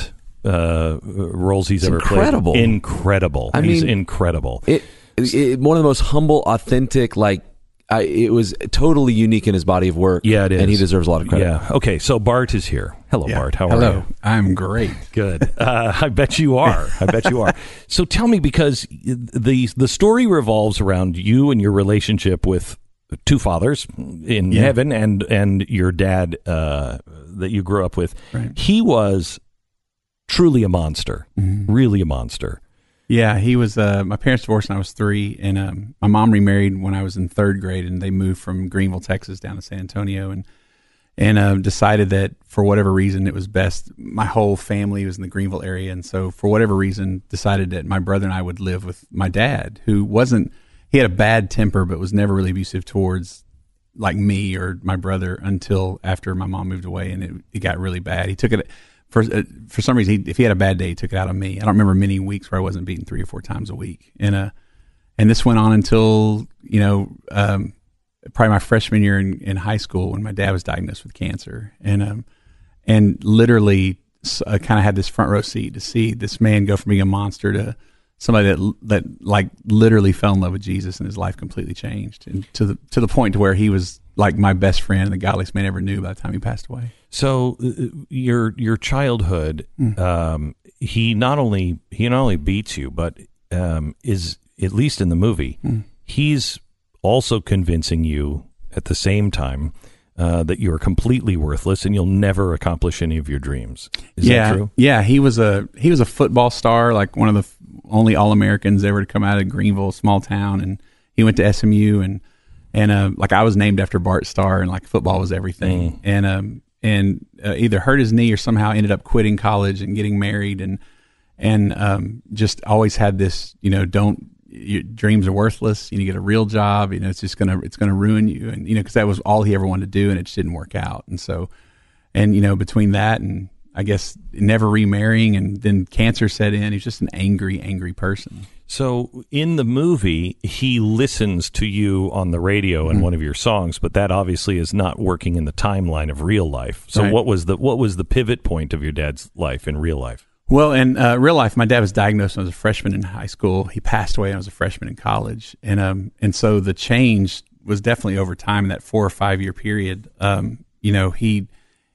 uh, roles he's It's ever incredible. played. Incredible. I he's mean, incredible. It, it one of the most humble, authentic, like I, it was totally unique in his body of work. Yeah, it is. And he deserves a lot of credit. Yeah. Okay, so Bart is here. Hello, Yeah. Bart. How Hello. are you? I'm great. Good. Uh, I bet you are. I bet you are. So tell me, because the the story revolves around you and your relationship with two fathers in Yeah. heaven, and and your dad uh, that you grew up with. Right. He was truly a monster. Mm-hmm. Really a monster. Yeah, he was. Uh, my parents divorced when I was three, and um, my mom remarried when I was in third grade, and they moved from Greenville, Texas, down to San Antonio, and and uh, decided that for whatever reason it was best. My whole family was in the Greenville area, and so for whatever reason, decided that my brother and I would live with my dad, who wasn't. He had a bad temper, but was never really abusive towards like me or my brother until after my mom moved away, and it, it got really bad. He took it. For uh, for some reason, he, if he had a bad day, he took it out on me. I don't remember many weeks where I wasn't beaten three or four times a week, and uh, and this went on until you know um, probably my freshman year in, in high school when my dad was diagnosed with cancer, and um, and literally uh, kind of had this front row seat to see this man go from being a monster to somebody that that like literally fell in love with Jesus, and his life completely changed, and to the to the point to where he was like my best friend and the godliest man I ever knew by the time he passed away. So uh, your your childhood, Mm. um, he not only he not only beats you, but um, is, at least in the movie, Mm. he's also convincing you at the same time uh, that you're completely worthless and you'll never accomplish any of your dreams. Is yeah, that true? Yeah, he was a he was a football star, like one of the f- only All Americans ever to come out of Greenville, small town, and he went to S M U, and and uh, like I was named after Bart Starr, and like football was everything, Mm. and um and uh, either hurt his knee or somehow ended up quitting college and getting married, and and um just always had this, you know, don't. Your dreams are worthless. You need to get a real job. You know, it's just gonna it's gonna ruin you. And you know, because that was all he ever wanted to do, and it just didn't work out. And so, and you know, between that and I guess never remarrying, and then cancer set in, he's just an angry, angry person. So in the movie, he listens to you on the radio in Mhm. one of your songs, but that obviously is not working in the timeline of real life. So Right. what was the what was the pivot point of your dad's life in real life? Well, in uh, real life, my dad was diagnosed when I was a freshman in high school. He passed away when I was a freshman in college, and um, and so the change was definitely over time in that four or five year period. Um, you know, he,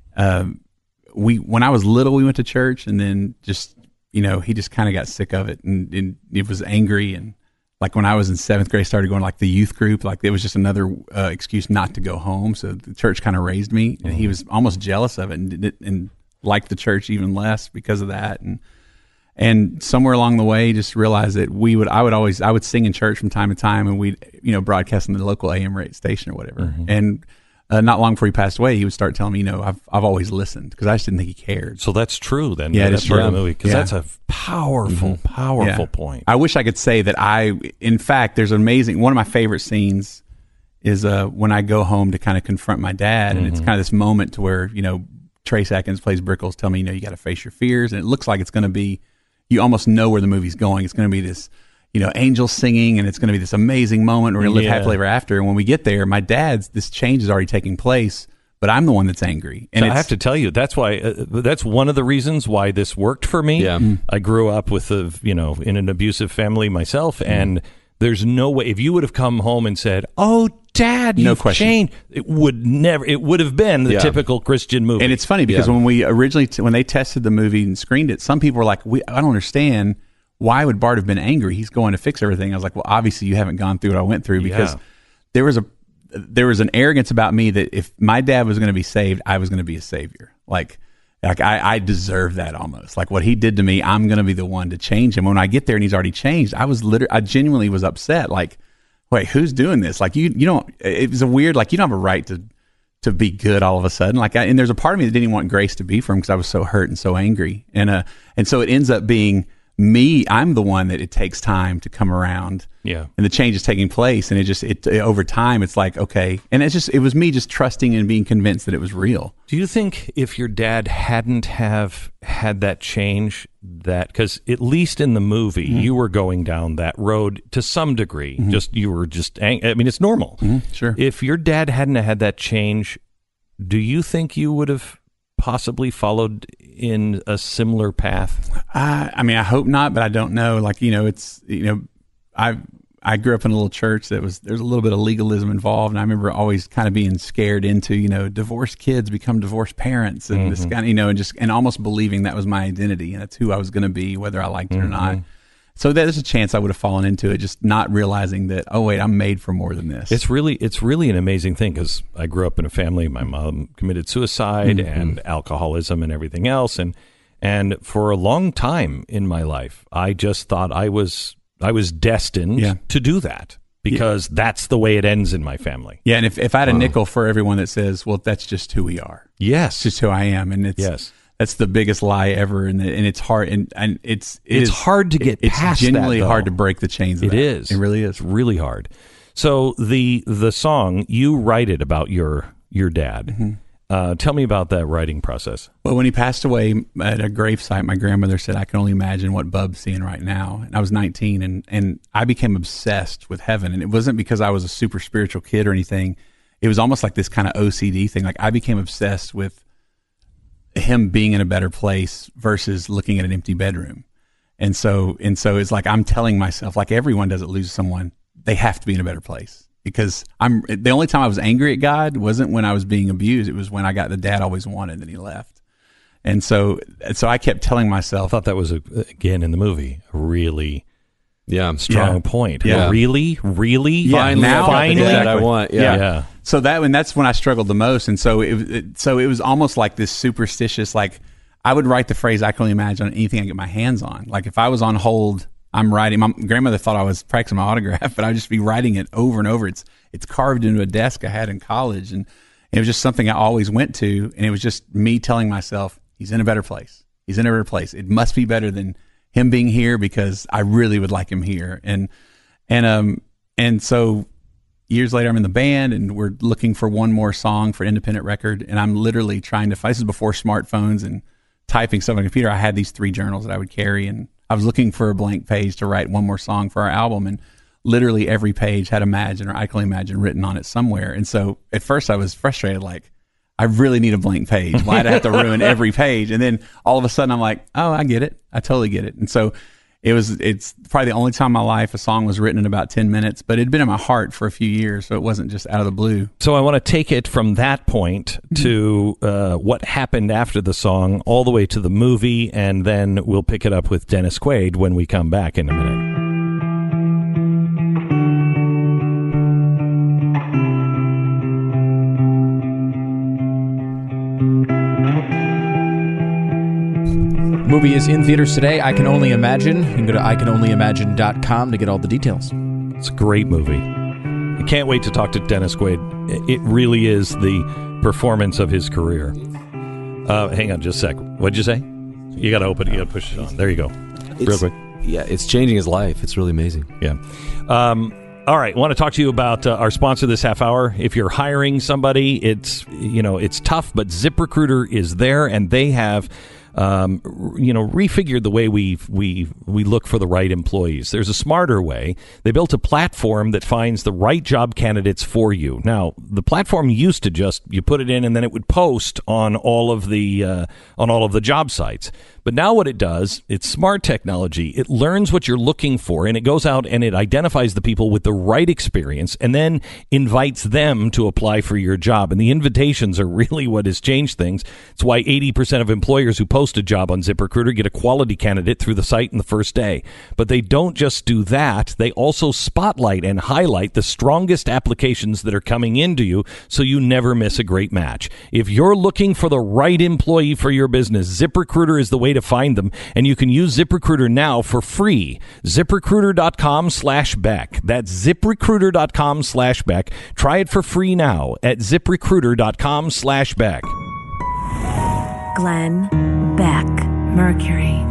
um, we when I was little, we went to church, and then just you know, he just kind of got sick of it, and, and he was angry, and like when I was in seventh grade, I started going to, like the youth group. Like it was just another uh, excuse not to go home. So the church kind of raised me, and he was almost jealous of it, and and. and liked the church even less because of that, and and somewhere along the way just realized that we would I would always I would sing in church from time to time, and we'd you know broadcast on the local A M rate station or whatever. Mm-hmm. And uh, not long before he passed away, he would start telling me, you know, I've I've always listened, because I just didn't think he cared. So that's true then. Yeah, it that's is part of true. the movie, because Yeah. that's a powerful, Mhm. powerful Yeah. point. I wish I could say that I, in fact, there's an amazing, one of my favorite scenes is uh, when I go home to kind of confront my dad, and it's Mhm. kind of this moment to where, you know, Trace Atkins plays Brickles, tell me, you know, you got to face your fears, and it looks like it's going to be, you almost know where the movie's going. It's going to be this, you know, angels singing, and it's going to be this amazing moment. We're going to live Yeah. happily ever after. And when we get there, my dad's, this change is already taking place, but I'm the one that's angry. And So I it's, have to tell you, that's why uh, that's one of the reasons why this worked for me. Yeah. Mm. I grew up with a you know in an abusive family myself, and there's no way if you would have come home and said, "Oh, Dad, No you've question. changed," it would never. It would have been the Yeah. typical Christian movie. And it's funny because Yeah. when we originally, t- when they tested the movie and screened it, some people were like, we, I don't understand. Why would Bart have been angry? He's going to fix everything. I was like, well, obviously you haven't gone through what I went through, because Yeah. there was a, there was an arrogance about me that if my dad was going to be saved, I was going to be a savior. Like, like I, I deserve that almost. Like what he did to me, I'm going to be the one to change him. When I get there and he's already changed, I was literally, I genuinely was upset. Like, wait, who's doing this? Like you, you don't, it was a weird, like you don't have a right to, to be good all of a sudden. Like, I, and there's a part of me that didn't want grace to be for him because I was so hurt and so angry. And, uh, and so it ends up being me. I'm the one that it takes time to come around. Yeah. And the change is taking place. And it just, it, over time, it's like, okay. And it's just, it was me just trusting and being convinced that it was real. Do you think if your dad hadn't have had that change, that because at least in the movie Mm-hmm. you were going down that road to some degree, Mhm. just you were just ang- I mean it's normal. Mhm, sure. If your dad hadn't have had that change, do you think you would have possibly followed in a similar path? Uh, I mean, I hope not, but I don't know. Like, you know, it's, you know, I I grew up in a little church that was, there's a little bit of legalism involved. And I remember always kind of being scared into, you know, divorced kids become divorced parents and mm-hmm. this kind of, you know, and just, and almost believing that was my identity and that's who I was going to be, whether I liked it mm-hmm. or not. So there's a chance I would have fallen into it, just not realizing that, oh, wait, I'm made for more than this. It's really it's really an amazing thing because I grew up in a family. My mom committed suicide mm-hmm. and alcoholism and everything else. And and for a long time in my life, I just thought I was I was destined yeah. to do that because yeah. that's the way it ends in my family. Yeah, and if, if I had a nickel for everyone that says, well, that's just who we are. Yes. It's just who I am. And it's yes. That's the biggest lie ever, and and it's hard, and, and it's it it's is, hard to get it's past. It's genuinely that, hard to break the chains. Of it that. is. It really is. It's really hard. So the the song you write it about your your dad. Mm-hmm. Uh, tell me about that writing process. Well, when he passed away at a gravesite, my grandmother said, "I can only imagine what Bub's seeing right now." And I was nineteen, and and I became obsessed with heaven, and it wasn't because I was a super spiritual kid or anything. It was almost like this kind of O C D thing. Like I became obsessed with him being in a better place versus looking at an empty bedroom. And so, and so it's like, I'm telling myself, like everyone does it, loses someone, they have to be in a better place because I'm the only time I was angry at God wasn't when I was being abused. It was when I got the dad I always wanted and he left. And so, so I kept telling myself, I thought that was a, again in the movie, a really yeah, strong yeah. point. Yeah. Really, really, yeah, finally, now, finally, exactly. I want. Yeah. yeah. yeah. So that and that's when I struggled the most, and so it, it so it was almost like this superstitious. Like I would write the phrase "I can only imagine" on anything I get my hands on. Like if I was on hold, I'm writing. My grandmother thought I was practicing my autograph, but I'd just be writing it over and over. It's it's carved into a desk I had in college, and it was just something I always went to, and it was just me telling myself, "He's in a better place. He's in a better place. It must be better than him being here because I really would like him here." And and um and so. Years later, I'm in the band, and we're looking for one more song for an independent record, and I'm literally trying to find, this is before smartphones and typing stuff on a computer. I had these three journals that I would carry, and I was looking for a blank page to write one more song for our album, and literally every page had Imagine or I Can Only Imagine written on it somewhere. And so at first I was frustrated, like, I really need a blank page. Why'd I have to ruin every page? And then all of a sudden I'm like, oh, I get it. I totally get it. And so It was, it's probably the only time in my life a song was written in about ten minutes, but it had been in my heart for a few years, so it wasn't just out of the blue. So I want to take it from that point to uh, what happened after the song, all the way to the movie, and then we'll pick it up with Dennis Quaid when we come back in a minute. Movie is in theaters today. I Can Only Imagine. You can go to I can only imagine dot com to get all the details. It's a great movie. I can't wait to talk to Dennis Quaid. It really is the performance of his career. Uh, hang on just a sec. What'd you say? You got to open it. You got to push it on. There you go. It's, Real quick. Yeah, it's changing his life. It's really amazing. Yeah. Um, all right. I want to talk to you about uh, our sponsor this half hour. If you're hiring somebody, it's, you know, it's tough, but ZipRecruiter is there, and they have Um, you know, refigured the way we we we look for the right employees. There's a smarter way. They built a platform that finds the right job candidates for you. Now, the platform used to just you put it in and then it would post on all of the uh, on all of the job sites. But now what it does, it's smart technology. It learns what you're looking for, and it goes out and it identifies the people with the right experience and then invites them to apply for your job. And the invitations are really what has changed things. It's why eighty percent of employers who post a job on ZipRecruiter get a quality candidate through the site in the first day. But they don't just do that. They also spotlight and highlight the strongest applications that are coming into you so you never miss a great match. If you're looking for the right employee for your business, ZipRecruiter is the way to find them, and you can use ZipRecruiter now for free. ZipRecruiter.com slash Beck. That's ZipRecruiter.com slash Beck. Try it for free now at ZipRecruiter.com slash Beck. Glenn Beck, Mercury.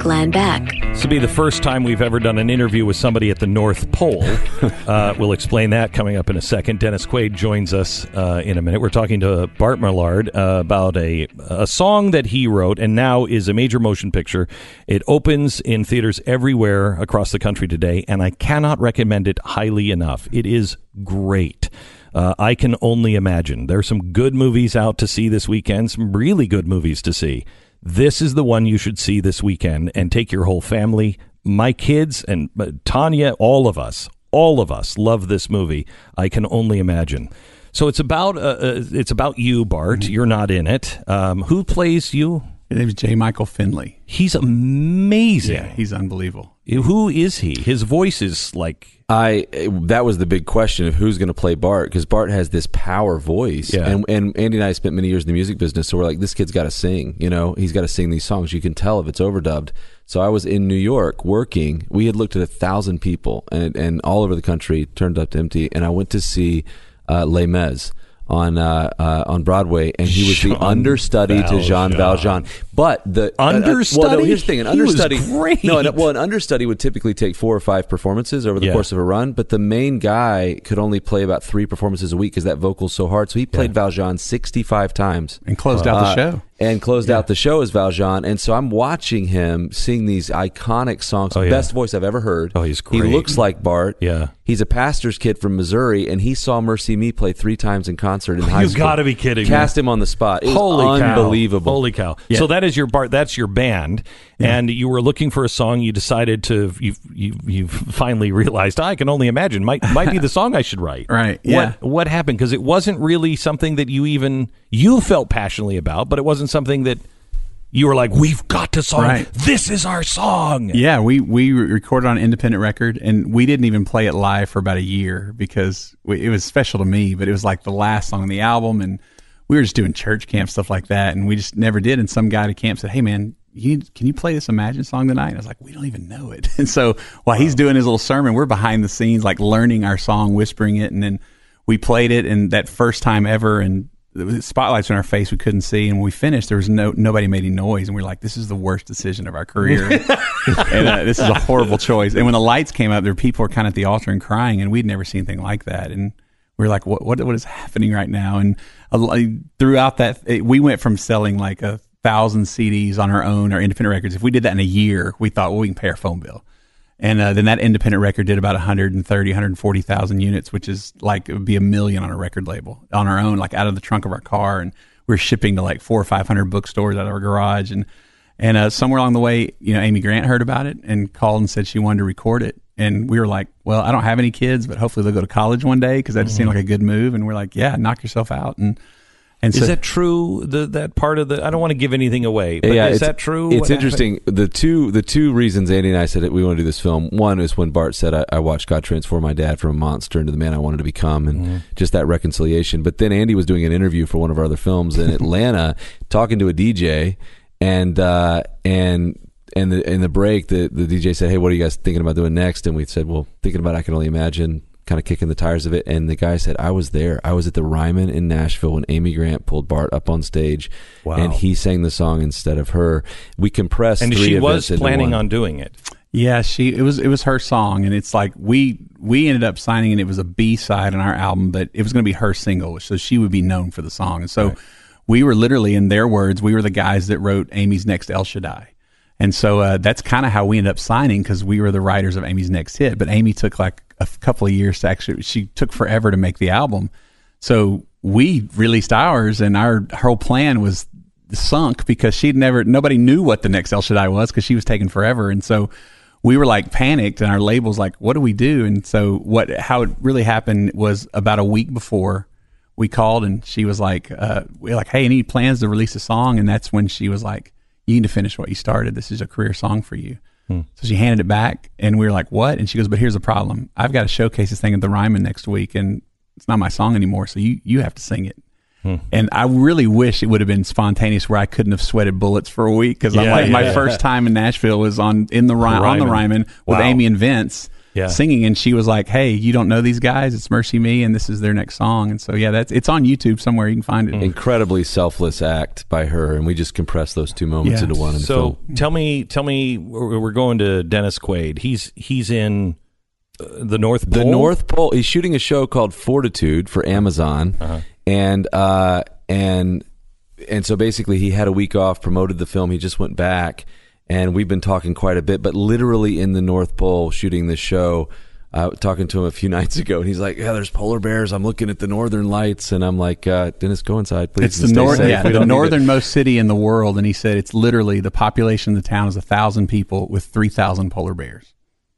Glenn Beck. This will be the first time we've ever done an interview with somebody at the North Pole. uh, we'll explain that coming up in a second. Dennis Quaid joins us uh, in a minute. We're talking to Bart Millard uh, about a a song that he wrote and now is a major motion picture. It opens in theaters everywhere across the country today, and I cannot recommend it highly enough. It is great. Uh, I Can Only Imagine. There are some good movies out to see this weekend, some really good movies to see. This is the one you should see this weekend and take your whole family. My kids and uh, Tanya, all of us, all of us love this movie. I Can Only Imagine. So it's about uh, uh, it's about you, Bart. Mm-hmm. You're not in it. Um, who plays you? His name is J. Michael Finley. He's amazing. Yeah, he's unbelievable. Who is he? His voice is like... I that was the big question of who's going to play Bart, because Bart has this power voice, yeah. and and Andy and I spent many years in the music business, so we're like, this kid's got to sing, you know, he's got to sing these songs. You can tell if it's overdubbed. So I was in New York working. We had looked at a thousand people, and and all over the country, turned up to empty, and I went to see uh, Les Mis on uh, uh, on Broadway, and he was Jean the understudy Valjean. to Jean Valjean. But the understudy, uh, uh, well, no, here's the thing: an he understudy, was great. no, an, well, an understudy would typically take four or five performances over the Yeah. course of a run. But the main guy could only play about three performances a week because that vocal's so hard. So he played Yeah. Valjean sixty-five times And closed out the Uh, show. and closed Yeah. out the show as Valjean. And so I'm watching him sing these iconic songs. Oh, yeah. Best voice I've ever heard. Oh, he's He great. looks like Bart. Yeah. He's a pastor's kid from Missouri, and he saw Mercy Me play three times in concert in high You school. gotta be kidding me. Cast him on the spot. It was Holy cow. unbelievable. Holy cow. Yeah. So that is your Bart, that's your band, Yeah. and you were looking for a song. You decided to, you you you finally realized, I Can Only Imagine might might be the song I should write. Right, yeah. What, what happened? Because it wasn't really something that you even, you felt passionately about, but it wasn't something that you were like, we've got to song. Right. This is our song. Yeah, we, we recorded on an independent record, and we didn't even play it live for about a year because we, it was special to me, but it was like the last song on the album, and we were just doing church camp, stuff like that, and we just never did. And some guy at a camp said, hey, man, you, can you play this Imagine song tonight? And I was like, we don't even know it. And so while he's doing his little sermon, we're behind the scenes, like learning our song, whispering it, and then we played it, and that first time ever, and the spotlights in our face we couldn't see, and when we finished there was no nobody made any noise, and we were like, this is the worst decision of our career. And uh, this is a horrible choice. And when the lights came up, there were people were kind of at the altar and crying, and we'd never seen anything like that, and we were like, what what what is happening right now? And uh, throughout that it, we went from selling like a thousand C Ds on our own, our independent records. If we did that in a year, we thought, well, we can pay our phone bill. And uh, then that independent record did about one hundred thirty, one hundred forty thousand units, which is like, it would be a million on a record label on our own, like out of the trunk of our car. And we we're shipping to like four or five hundred bookstores out of our garage. And, and uh, somewhere along the way, you know, Amy Grant heard about it and called and said she wanted to record it. And we were like, well, I don't have any kids, but hopefully they'll go to college one day, because that just Mm-hmm. seemed like a good move. And we're like, yeah, knock yourself out. And, and Is so, that true? The, that part of the, I don't want to give anything away, but yeah, is it's, that true? It's What interesting. The two the two reasons Andy and I said that we want to do this film. One is when Bart said, I, I watched God transform my dad from a monster into the man I wanted to become, and Mm-hmm. just that reconciliation. But then Andy was doing an interview for one of our other films in Atlanta, talking to a D J, and uh, and and the, in the break, the, the D J said, hey, what are you guys thinking about doing next? And we said, well, thinking about I Can Only Imagine, kind of kicking the tires of it. And the guy said, I was there. I was at the Ryman in Nashville when Amy Grant pulled Bart up on stage, Wow. and he sang the song instead of her. We compressed And three she events was into planning one. on doing it. yeah, she, it was, it was her song. And it's like, we, we ended up signing, and it was a B side on our album, but it was going to be her single. So she would be known for the song. And so Right. we were literally, in their words, we were the guys that wrote Amy's Next El Shaddai. And so uh, that's kind of how we ended up signing, because we were the writers of Amy's Next Hit. But Amy took like a f- couple of years to actually, she took forever to make the album. So we released ours, and our whole plan was sunk because she'd never, nobody knew what the next El Shaddai was, because she was taking forever. And so we were like panicked, and our label's like, what do we do? And so what, how it really happened was about a week before we called, and she was like, uh, we were like, hey, any plans to release a song? And that's when she was like, you need to finish what you started. This is a career song for you. Hmm. So she handed it back, and we were like, what? And she goes, but here's the problem. I've got to showcase this thing at the Ryman next week, and it's not my song anymore, so you, you have to sing it. Hmm. And I really wish it would have been spontaneous, where I couldn't have sweated bullets for a week, because I'm Yeah, like, yeah, my yeah. first time in Nashville was on in the Ry- on the Ryman. Ryman with Wow. Amy and Vince. Yeah. singing, and she was like, "Hey, you don't know these guys? It's Mercy Me, and this is their next song." And so, yeah, that's it's on YouTube somewhere. You can find it. Incredibly selfless act by her, and we just compressed those two moments Yeah. into one. In the So film. tell me, tell me, we're we're going to Dennis Quaid. He's he's in uh, the North Pole. The North Pole. He's shooting a show called Fortitude for Amazon, Uh-huh. and uh, and and so basically he had a week off, promoted the film. He just went back, and we've been talking quite a bit. But literally in the North Pole, shooting this show. Uh, talking to him a few nights ago, and he's like, "Yeah, there's polar bears. I'm looking at the northern lights," and I'm like, uh, "Dennis, go inside, please." It's and the stay north, safe. yeah, We the don't need to-" northernmost city in the world, and he said it's literally the population of the town is a thousand people with three thousand polar bears.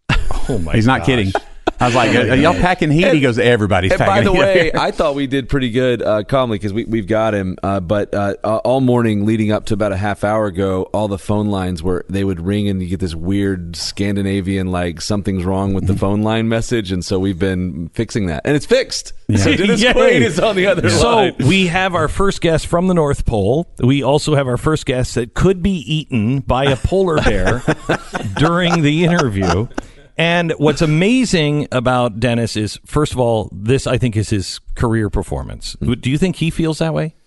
Oh my! He's not gosh. kidding. I was like, "Are y'all packing heat?" he goes, "Everybody's And packing by the heat." way, I thought we did pretty good uh, calmly because we, we've got him. Uh, but uh, all morning leading up to about a half hour ago, all the phone lines were, they would ring and you get this weird Scandinavian, like something's wrong with the phone line message. And so we've been fixing that. And it's fixed. So Dennis Yay. Quaid is on the other So line. we have our first guest from the North Pole. We also have our first guest that could be eaten by a polar bear during the interview. And what's amazing about Dennis is, first of all, this I think is his career performance. Do you think he feels that way?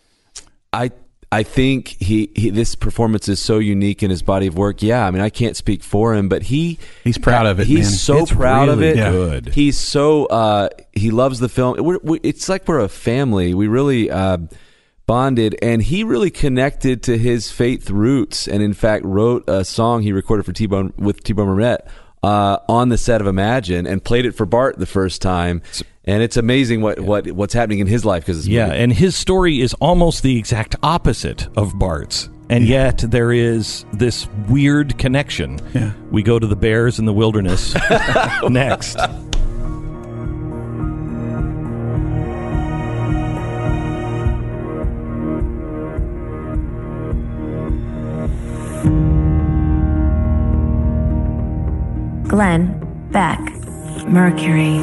I I think he, he this performance is so unique in his body of work. Yeah, I mean, I can't speak for him, but he He's proud of it, He's man. so It's proud of really it. good. He's so uh, he loves the film. We're, we, it's like we're a family. We really uh, bonded, and he really connected to his faith roots, and in fact wrote a song he recorded for T-Bone with T-Bone Burnett uh, on the set of Imagine, and played it for Bart the first time. And it's amazing what, what what's happening in his life because it's Yeah, movie. and his story is almost the exact opposite of Bart's. And yet there is this weird connection. Yeah. We go to the bears in the wilderness next. Glenn Beck, Mercury.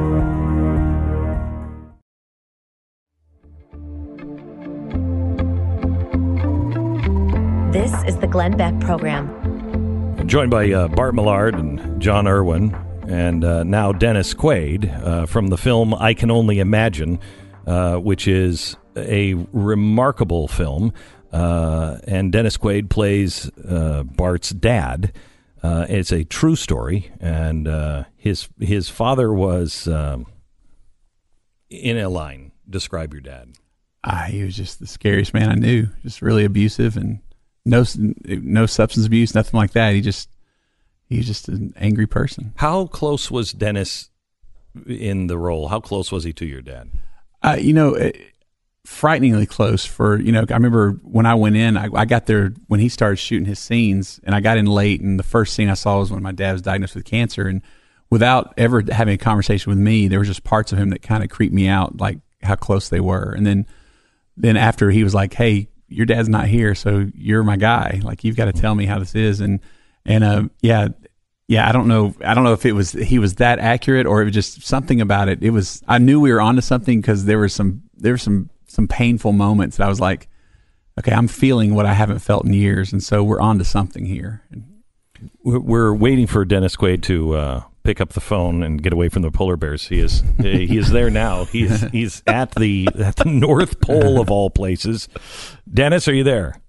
This is the Glenn Beck Program. Joined by uh, Bart Millard and John Irwin, and uh, now Dennis Quaid uh, from the film I Can Only Imagine, uh, which is a remarkable film. Uh, and Dennis Quaid plays uh, Bart's dad. Uh, it's a true story, and uh, his his father was um, in a line. Describe your dad. Ah, he was just the scariest man I knew. Just really abusive and no no substance abuse, nothing like that. He just he was just an angry person. How close was Dennis in the role? How close was he to your dad? Uh, you know, it, frighteningly close. For you know, I remember when I went in, I, I got there when he started shooting his scenes, and I got in late. And the first scene I saw was when my dad was diagnosed with cancer, and without ever having a conversation with me, there was just parts of him that kind of creeped me out, like how close they were. And then, then after he was like, "Hey, your dad's not here, so you're my guy. Like, you've got to tell me how this is." And and uh, yeah, yeah. I don't know. I don't know if it was he was that accurate or it was just something about it. It was. I knew we were onto something because there was some there were some some painful moments that I was like, okay, I'm feeling what I haven't felt in years, and so we're onto something here. We're- We're waiting for Dennis Quaid to uh, pick up the phone and get away from the polar bears. He is he is there now. He's he's at the at the North Pole of all places. Dennis, are you there?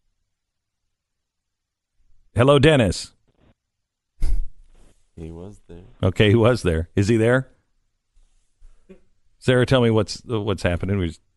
Hello, Dennis. He was there. Okay, he was there. Is he there? Sarah, tell me what's what's happening. We just-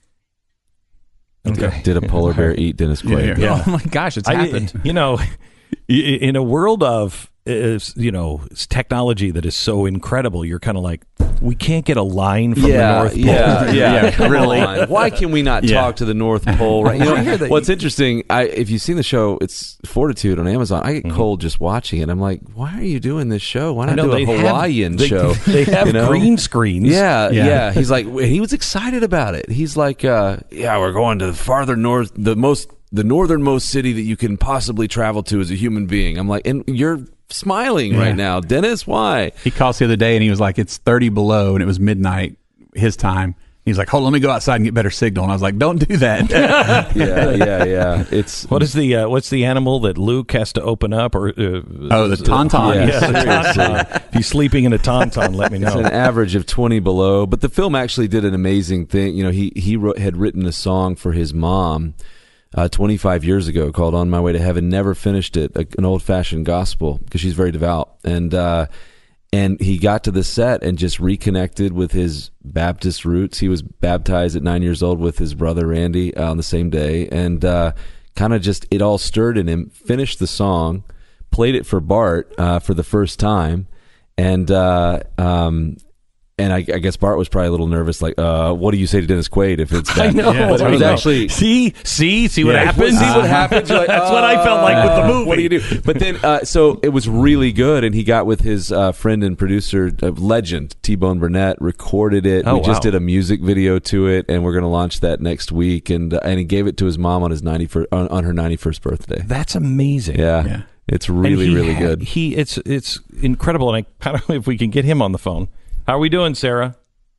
Okay. Did a polar bear eat Dennis Quaid? Yeah. Oh my gosh, it's I- happened. You know, i- in a world of uh, you know technology that is so incredible, you're kind of like, we can't get a line from the Yeah, North Pole. yeah, yeah. Yeah, Come really. on. Why can we not Yeah. talk to the North Pole? Right? You know, what's interesting? I, if you've seen the show, it's Fortitude on Amazon. I get Mm-hmm. cold just watching it. I'm like, why are you doing this show? Why I not know, do a they have- Hawaiian they- show? They have you know? green screens. Yeah, yeah, Yeah. He's like, and he was excited about it. He's like, uh, yeah, we're going to the farther north, the most, the northernmost city that you can possibly travel to as a human being. I'm like, and you're smiling Yeah. right now, Dennis. Why? He called us the other day and he was like, it's thirty below and it was midnight his time. He's like, "Hold, let me go outside and get better signal." And I was like, "Don't do that." yeah, yeah, yeah. It's what is the uh, what's the animal that Luke has to open up? Or uh, oh, the tauntaun. Uh, yeah, the tauntaun. If he's sleeping in a tauntaun, let me know. It's an average of twenty below, but the film actually did an amazing thing. You know, he he wrote, had written a song for his mom uh, twenty-five years ago called "On My Way to Heaven." Never finished it, a, an old fashioned gospel because she's very devout, and. Uh, And he got to the set and just reconnected with his Baptist roots. He was baptized at nine years old with his brother Randy uh, on the same day, and uh, kind of just it all stirred in him. Finished the song, played it for Bart uh, for the first time, and uh, um, and I, I guess Bart was probably a little nervous, like, uh, "What do you say to Dennis Quaid if it's that?" I know. Yeah, but it was actually see, see, see what yeah, happens. See what happens. Like, That's uh, what I felt like with the movie. What do you do? But then, uh, so it was really good, and he got with his uh, friend and producer, uh, legend T-Bone Burnett, recorded it. Oh, we just wow. did a music video to it, and we're going to launch that next week. And uh, and he gave it to his mom on his ninety-first on, on her ninety-first birthday. That's amazing. Yeah, Yeah. it's really he really had- good. He it's it's incredible, and I kind of if we can get him on the phone. How are we doing, Sarah?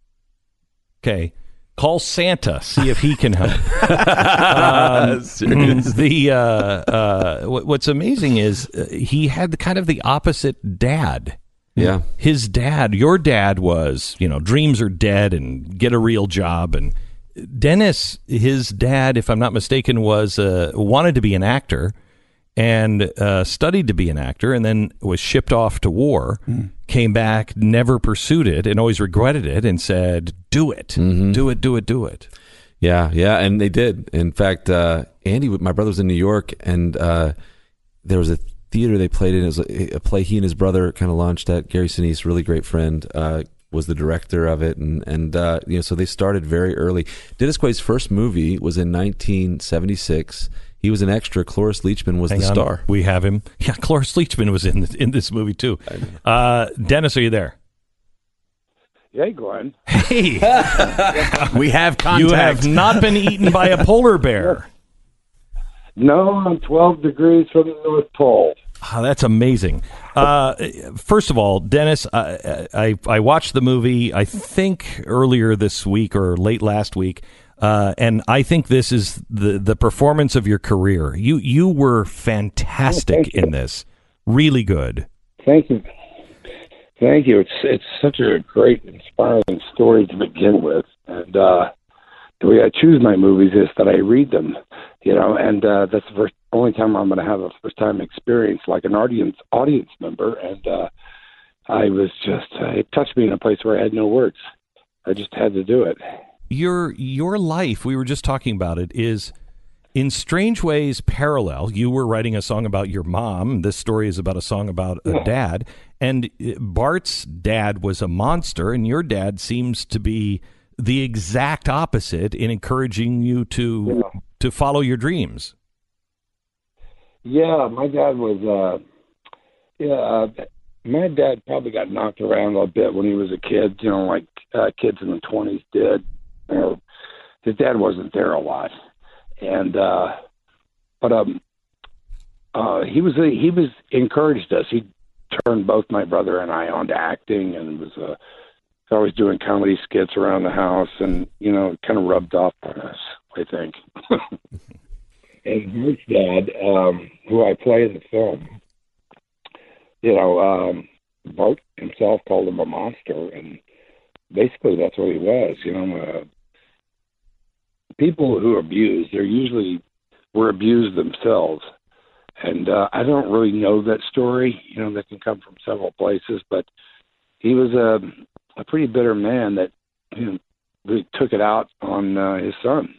Okay, call Santa, see if he can help. um, the uh, uh, what- what's amazing is uh, he had the kind of the opposite dad. Yeah, His dad, your dad was, you know, dreams are dead and get a real job. And Dennis, his dad, if I'm not mistaken, was uh, wanted to be an actor and uh, studied to be an actor, and then was shipped off to war. Mm. Came back, never pursued it, and always regretted it, and said, "Do it, Mm-hmm. do it, do it, do it." Yeah, yeah, and they did. In fact, uh, Andy, my brother was in New York, and uh, there was a theater they played in. It was a, a play he and his brother kind of launched at. Gary Sinise, really great friend, uh, was the director of it, and and uh, you know, so they started very early. Dennis Quaid's first movie was in nineteen seventy-six. He was an extra. Cloris Leachman was Hang the on, star. We have him. Yeah, Cloris Leachman was in in this movie too. Uh, Dennis, are you there? Hey, Glenn. Hey, We have contact. you have not been eaten by a polar bear. No, I'm twelve degrees from the North Pole. Oh, that's amazing. Uh, first of all, Dennis, I, I I watched the movie, I think earlier this week or late last week, uh, and I think this is the, the performance of your career. You you were fantastic Oh, in this, really good. Thank you. Thank you. It's it's such a great, inspiring story to begin with, and uh, the way I choose my movies is that I read them, you know, and uh, that's the first, only time I'm going to have a first time experience like an audience audience member, and uh, I was just uh, it touched me in a place where I had no words. I just had to do it. Your your life, we were just talking about it, is in strange ways parallel. You were writing a song about your mom. This story is about a song about a dad. And Bart's dad was a monster, and your dad seems to be the exact opposite in encouraging you to Yeah. to follow your dreams. Yeah, my dad was. Uh, yeah, uh, my dad probably got knocked around a bit when he was a kid. You know, like uh, kids in the twenties did. You know, his dad wasn't there a lot, and uh, but um, uh, he was he was encouraged us. He turned both my brother and I onto acting, and was uh, always doing comedy skits around the house, and you know, it kind of rubbed off on us, I think. And Bart's dad, um, who I play in the film, you know, um, Bart himself called him a monster, and basically that's what he was. You know, uh, people who abuse, they're usually were abused themselves, and uh, I don't really know that story. You know, that can come from several places, but he was a a pretty bitter man that, you know, really took it out on uh, his son.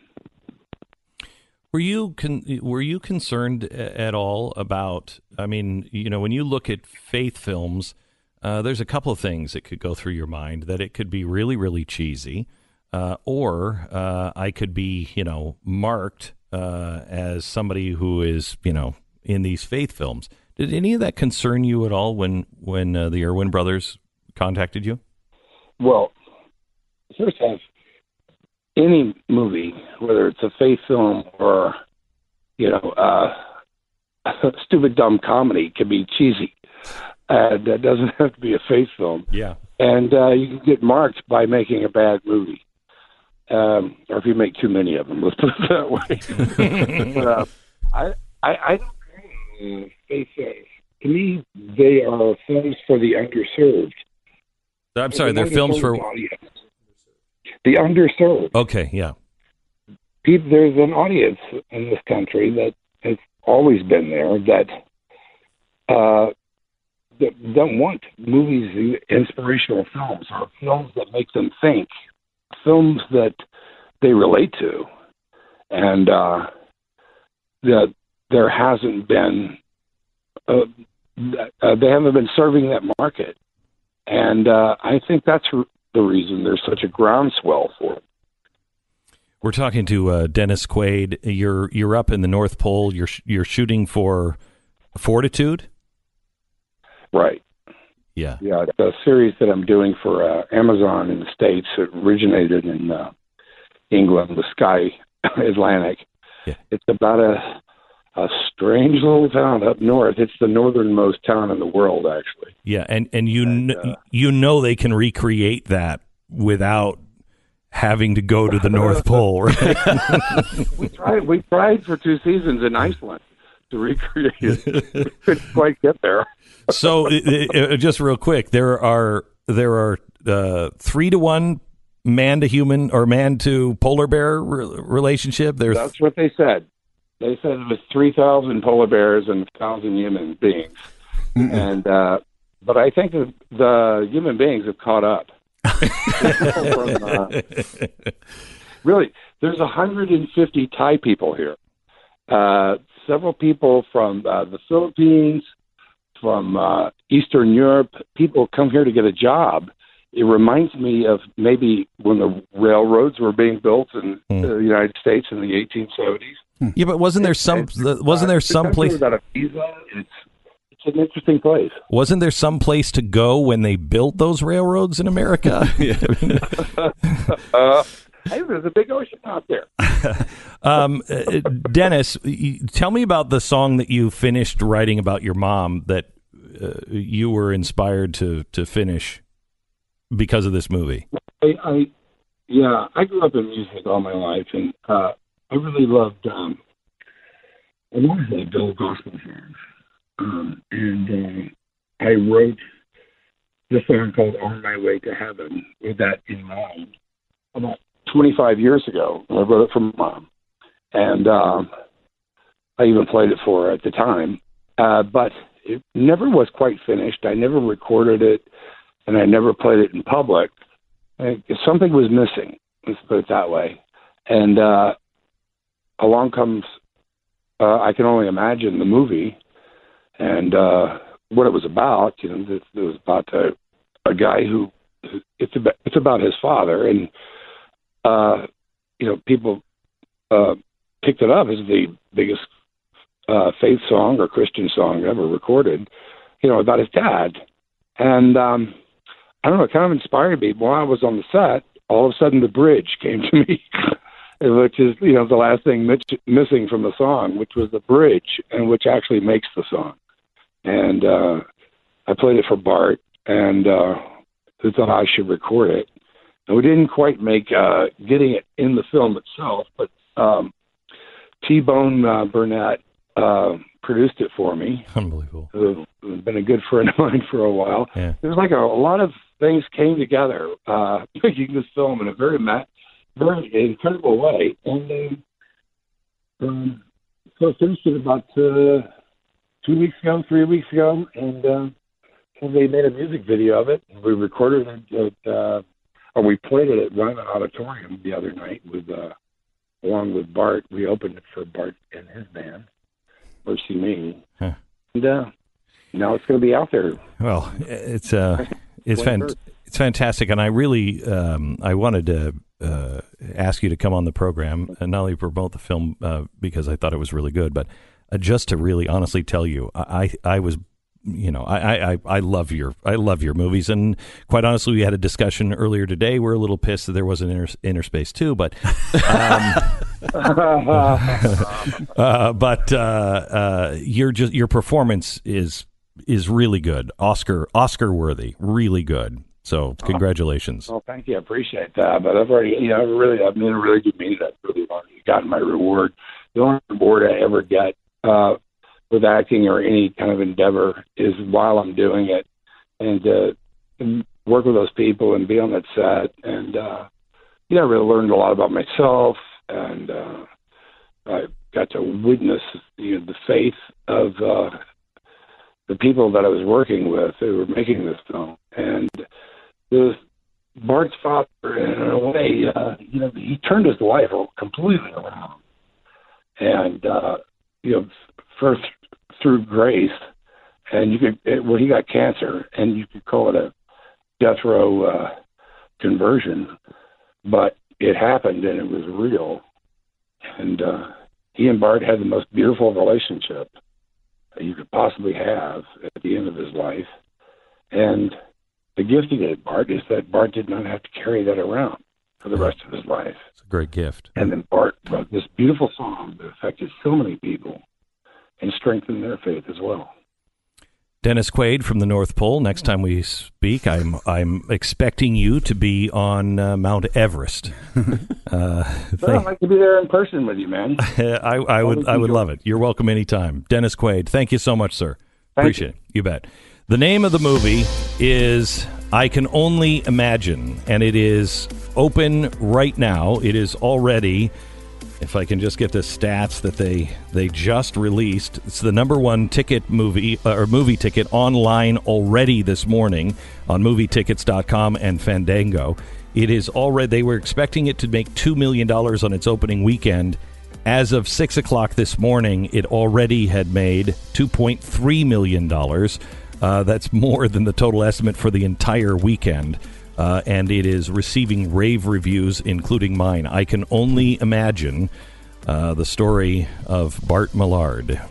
Were you con- were you concerned at all about? I mean, you know, when you look at faith films, uh, there's a couple of things that could go through your mind. That it could be really, really cheesy, uh, or uh, I could be, you know, marked uh, as somebody who is, you know, in these faith films. Did any of that concern you at all when when uh, the Erwin brothers contacted you? Well, first off, any movie, whether it's a faith film or, you know, uh, a stupid, dumb comedy, can be cheesy. Uh, that doesn't have to be a faith film. Yeah. And uh, you can get marked by making a bad movie. um, or if you make too many of them, let's put it that way. but, uh, I, I, I don't uh, they say, to me, they are films for the underserved. I'm sorry, they're films for audience. The underserved. Okay, yeah. People, there's an audience in this country that has always been there that uh, that don't want movies, inspirational films, or films that make them think, films that they relate to, and uh, that there hasn't been, uh, uh, they haven't been serving that market, and uh, I think that's the reason there's such a groundswell for it. We're talking to uh, Dennis Quaid. You're you're up in the North Pole. You're you're shooting for Fortitude. Right. Yeah. Yeah. It's a series that I'm doing for uh, Amazon in the States. It originated in uh, England, the Sky Atlantic. Yeah. It's about a a strange little town up north. It's the northernmost town in the world, actually. Yeah, and and you And, kn- uh, you know they can recreate that without having to go to the North Pole, right? we tried. We tried for two seasons in Iceland to recreate it. We couldn't quite get there. So, uh, uh, just real quick, there are there are uh, three to one man to human or man to polar bear re- relationship. There's That's what they said. They said it was three thousand polar bears and a thousand human beings, and uh, but I think that the human beings have caught up. From, uh, really, there's one hundred fifty Thai people here. Uh, several people from uh, the Philippines, from uh, Eastern Europe. People come here to get a job. It reminds me of maybe when the railroads were being built in Hmm. the United States in the eighteen seventies. yeah, but wasn't there some wasn't there some place without a visa? It's it's an interesting place. wasn't there some place to go when they built those railroads in America? uh, hey, there's a big ocean out there. um, uh, Dennis, y- tell me about the song that you finished writing about your mom that uh, you were inspired to to finish because of this movie. I, I yeah, I grew up in music all my life, and uh, I really loved. Um, I wanted to build gospel songs, um, and uh, I wrote the song called "On My Way to Heaven" with that in mind about twenty-five years ago. I wrote it for my mom, and um, I even played it for her at the time, uh, but it never was quite finished. I never recorded it, and I never played it in public. I, something was missing, let's put it that way. And uh, along comes, uh, I Can Only Imagine, the movie, and uh, what it was about. You know, it, it was about a, a guy who, it's about, it's about his father, and, uh, you know, people uh, picked it up as the biggest uh, faith song or Christian song ever recorded, you know, about his dad. And, um, I don't know, it kind of inspired me. While I was on the set, all of a sudden the bridge came to me, which is, you know, the last thing mitch- missing from the song, which was the bridge, and which actually makes the song. And uh, I played it for Bart, and uh, who thought I should record it. And we didn't quite make uh, getting it in the film itself, but um, T-Bone uh, Burnett uh, produced it for me. Unbelievable. Who's been a good friend of mine for a while. Yeah. There's like a, a lot of things came together uh, making this film in a very ma- very incredible way. And um, um, so I finished it about uh, two weeks ago, three weeks ago, and uh, so they made a music video of it. We recorded it, at, uh, or we played it at Ryman Auditorium the other night with, uh, along with Bart. We opened it for Bart and his band, Mercy Me. Huh. And uh, now it's going to be out there. Well, it's uh, it's fan- it's fantastic, and I really um, I wanted to uh, ask you to come on the program and not only promote the film uh, because I thought it was really good, but uh, just to really honestly tell you, I I, I was. You know, I, I, I love your I love your movies, and quite honestly, we had a discussion earlier today. We're a little pissed that there wasn't Inner, Inner Space two, but um, uh, but uh, uh, your just your performance is is really good, Oscar Oscar worthy, really good. So congratulations. Well, thank you. I appreciate that. But I've already, you know, I've really, I've been a really good meeting. I've really already gotten my reward. The only reward I ever get uh, with acting or any kind of endeavor is while I'm doing it, and uh, and work with those people and be on that set. And, uh, you know, I really learned a lot about myself, and uh, I got to witness, you know, the faith of uh, the people that I was working with who were making this film. And the Bart's father, in a way, uh, you know, he turned his life completely around. And, uh, you know, first through grace, and you could, it, well, he got cancer, and you could call it a death row uh, conversion, but it happened, and it was real. And uh, he and Bart had the most beautiful relationship that you could possibly have at the end of his life. And the gift he gave Bart is that Bart did not have to carry that around for the rest of his life. It's a great gift. And then Bart wrote this beautiful song that affected so many people and strengthened their faith as well. Dennis Quaid from the North Pole. Next time we speak, I'm I'm expecting you to be on uh, Mount Everest. Uh, well, I'd like to be there in person with you, man. I, I would I would love it. You're welcome anytime. Dennis Quaid, thank you so much, sir. Thank Appreciate you. it. You bet. The name of the movie is I Can Only Imagine, and it is open right now. It is already, if I can just get the stats that they they just released, it's the number one ticket movie uh, or movie ticket online already this morning on movie tickets dot com and Fandango. It is already, they were expecting it to make two million dollars on its opening weekend. As of six o'clock this morning, it already had made two point three million dollars. Uh, that's more than the total estimate for the entire weekend. Uh, and it is receiving rave reviews, including mine. I Can Only Imagine, uh, the story of Bart Millard.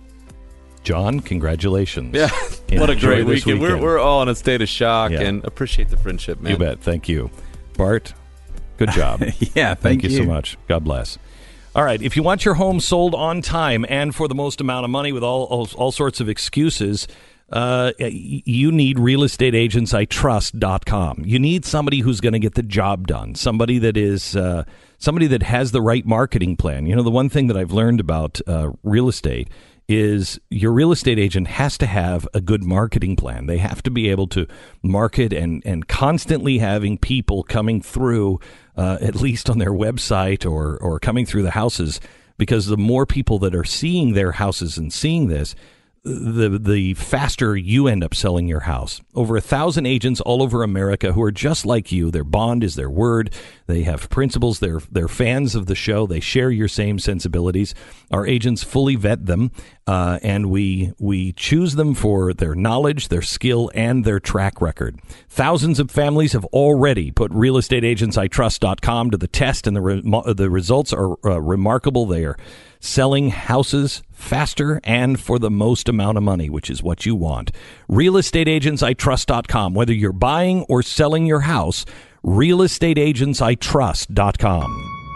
John, congratulations. Yeah, what a great weekend. weekend. We're, we're all in a state of shock yeah. and appreciate the friendship, man. You bet. Thank you. Bart, good job. yeah, thank, thank you. you so much. God bless. All right, if you want your home sold on time and for the most amount of money with all all, all sorts of excuses, Uh, you need real estate agents I trust dot com. You need somebody who's going to get the job done, somebody that is uh, somebody that has the right marketing plan. You know, the one thing that I've learned about uh, real estate is your real estate agent has to have a good marketing plan. They have to be able to market and, and constantly having people coming through, uh, at least on their website or, or coming through the houses, because the more people that are seeing their houses and seeing this, the the faster you end up selling your house. Over a thousand agents all over America who are just like you. Their bond is their word. They have principles. They're they're fans of the show. They share your same sensibilities. Our agents fully vet them, uh, and we we choose them for their knowledge, their skill, and their track record. Thousands of families have already put real estate agents I trust dot com to the test, and the re- the results are uh, remarkable. They are selling houses faster and for the most amount of money, which is what you want. real estate agents I trust dot com. Whether you're buying or selling your house, real estate agents I trust dot com.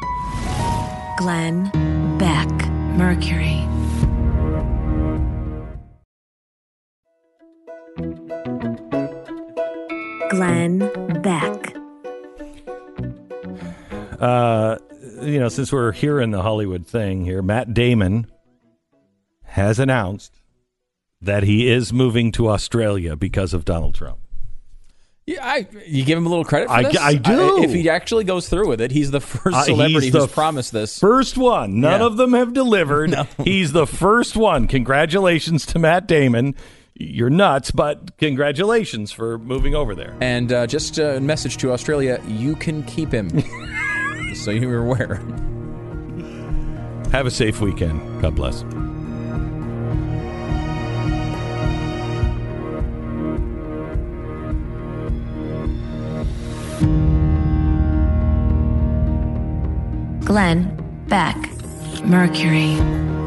Glenn Beck, Mercury. Glenn Beck. Uh, you know, since we're here in the Hollywood thing here, Matt Damon has announced that he is moving to Australia because of Donald Trump. Yeah, I, you give him a little credit for I, this? I do. I, if he actually goes through with it, he's the first Uh, celebrity he's the who's promised this. First one. None Yeah. of them have delivered. No. He's the first one. Congratulations to Matt Damon. You're nuts, but congratulations for moving over there. And uh, just a message to Australia, you can keep him. So you're aware. Have a safe weekend. God bless. Glenn Beck, Mercury.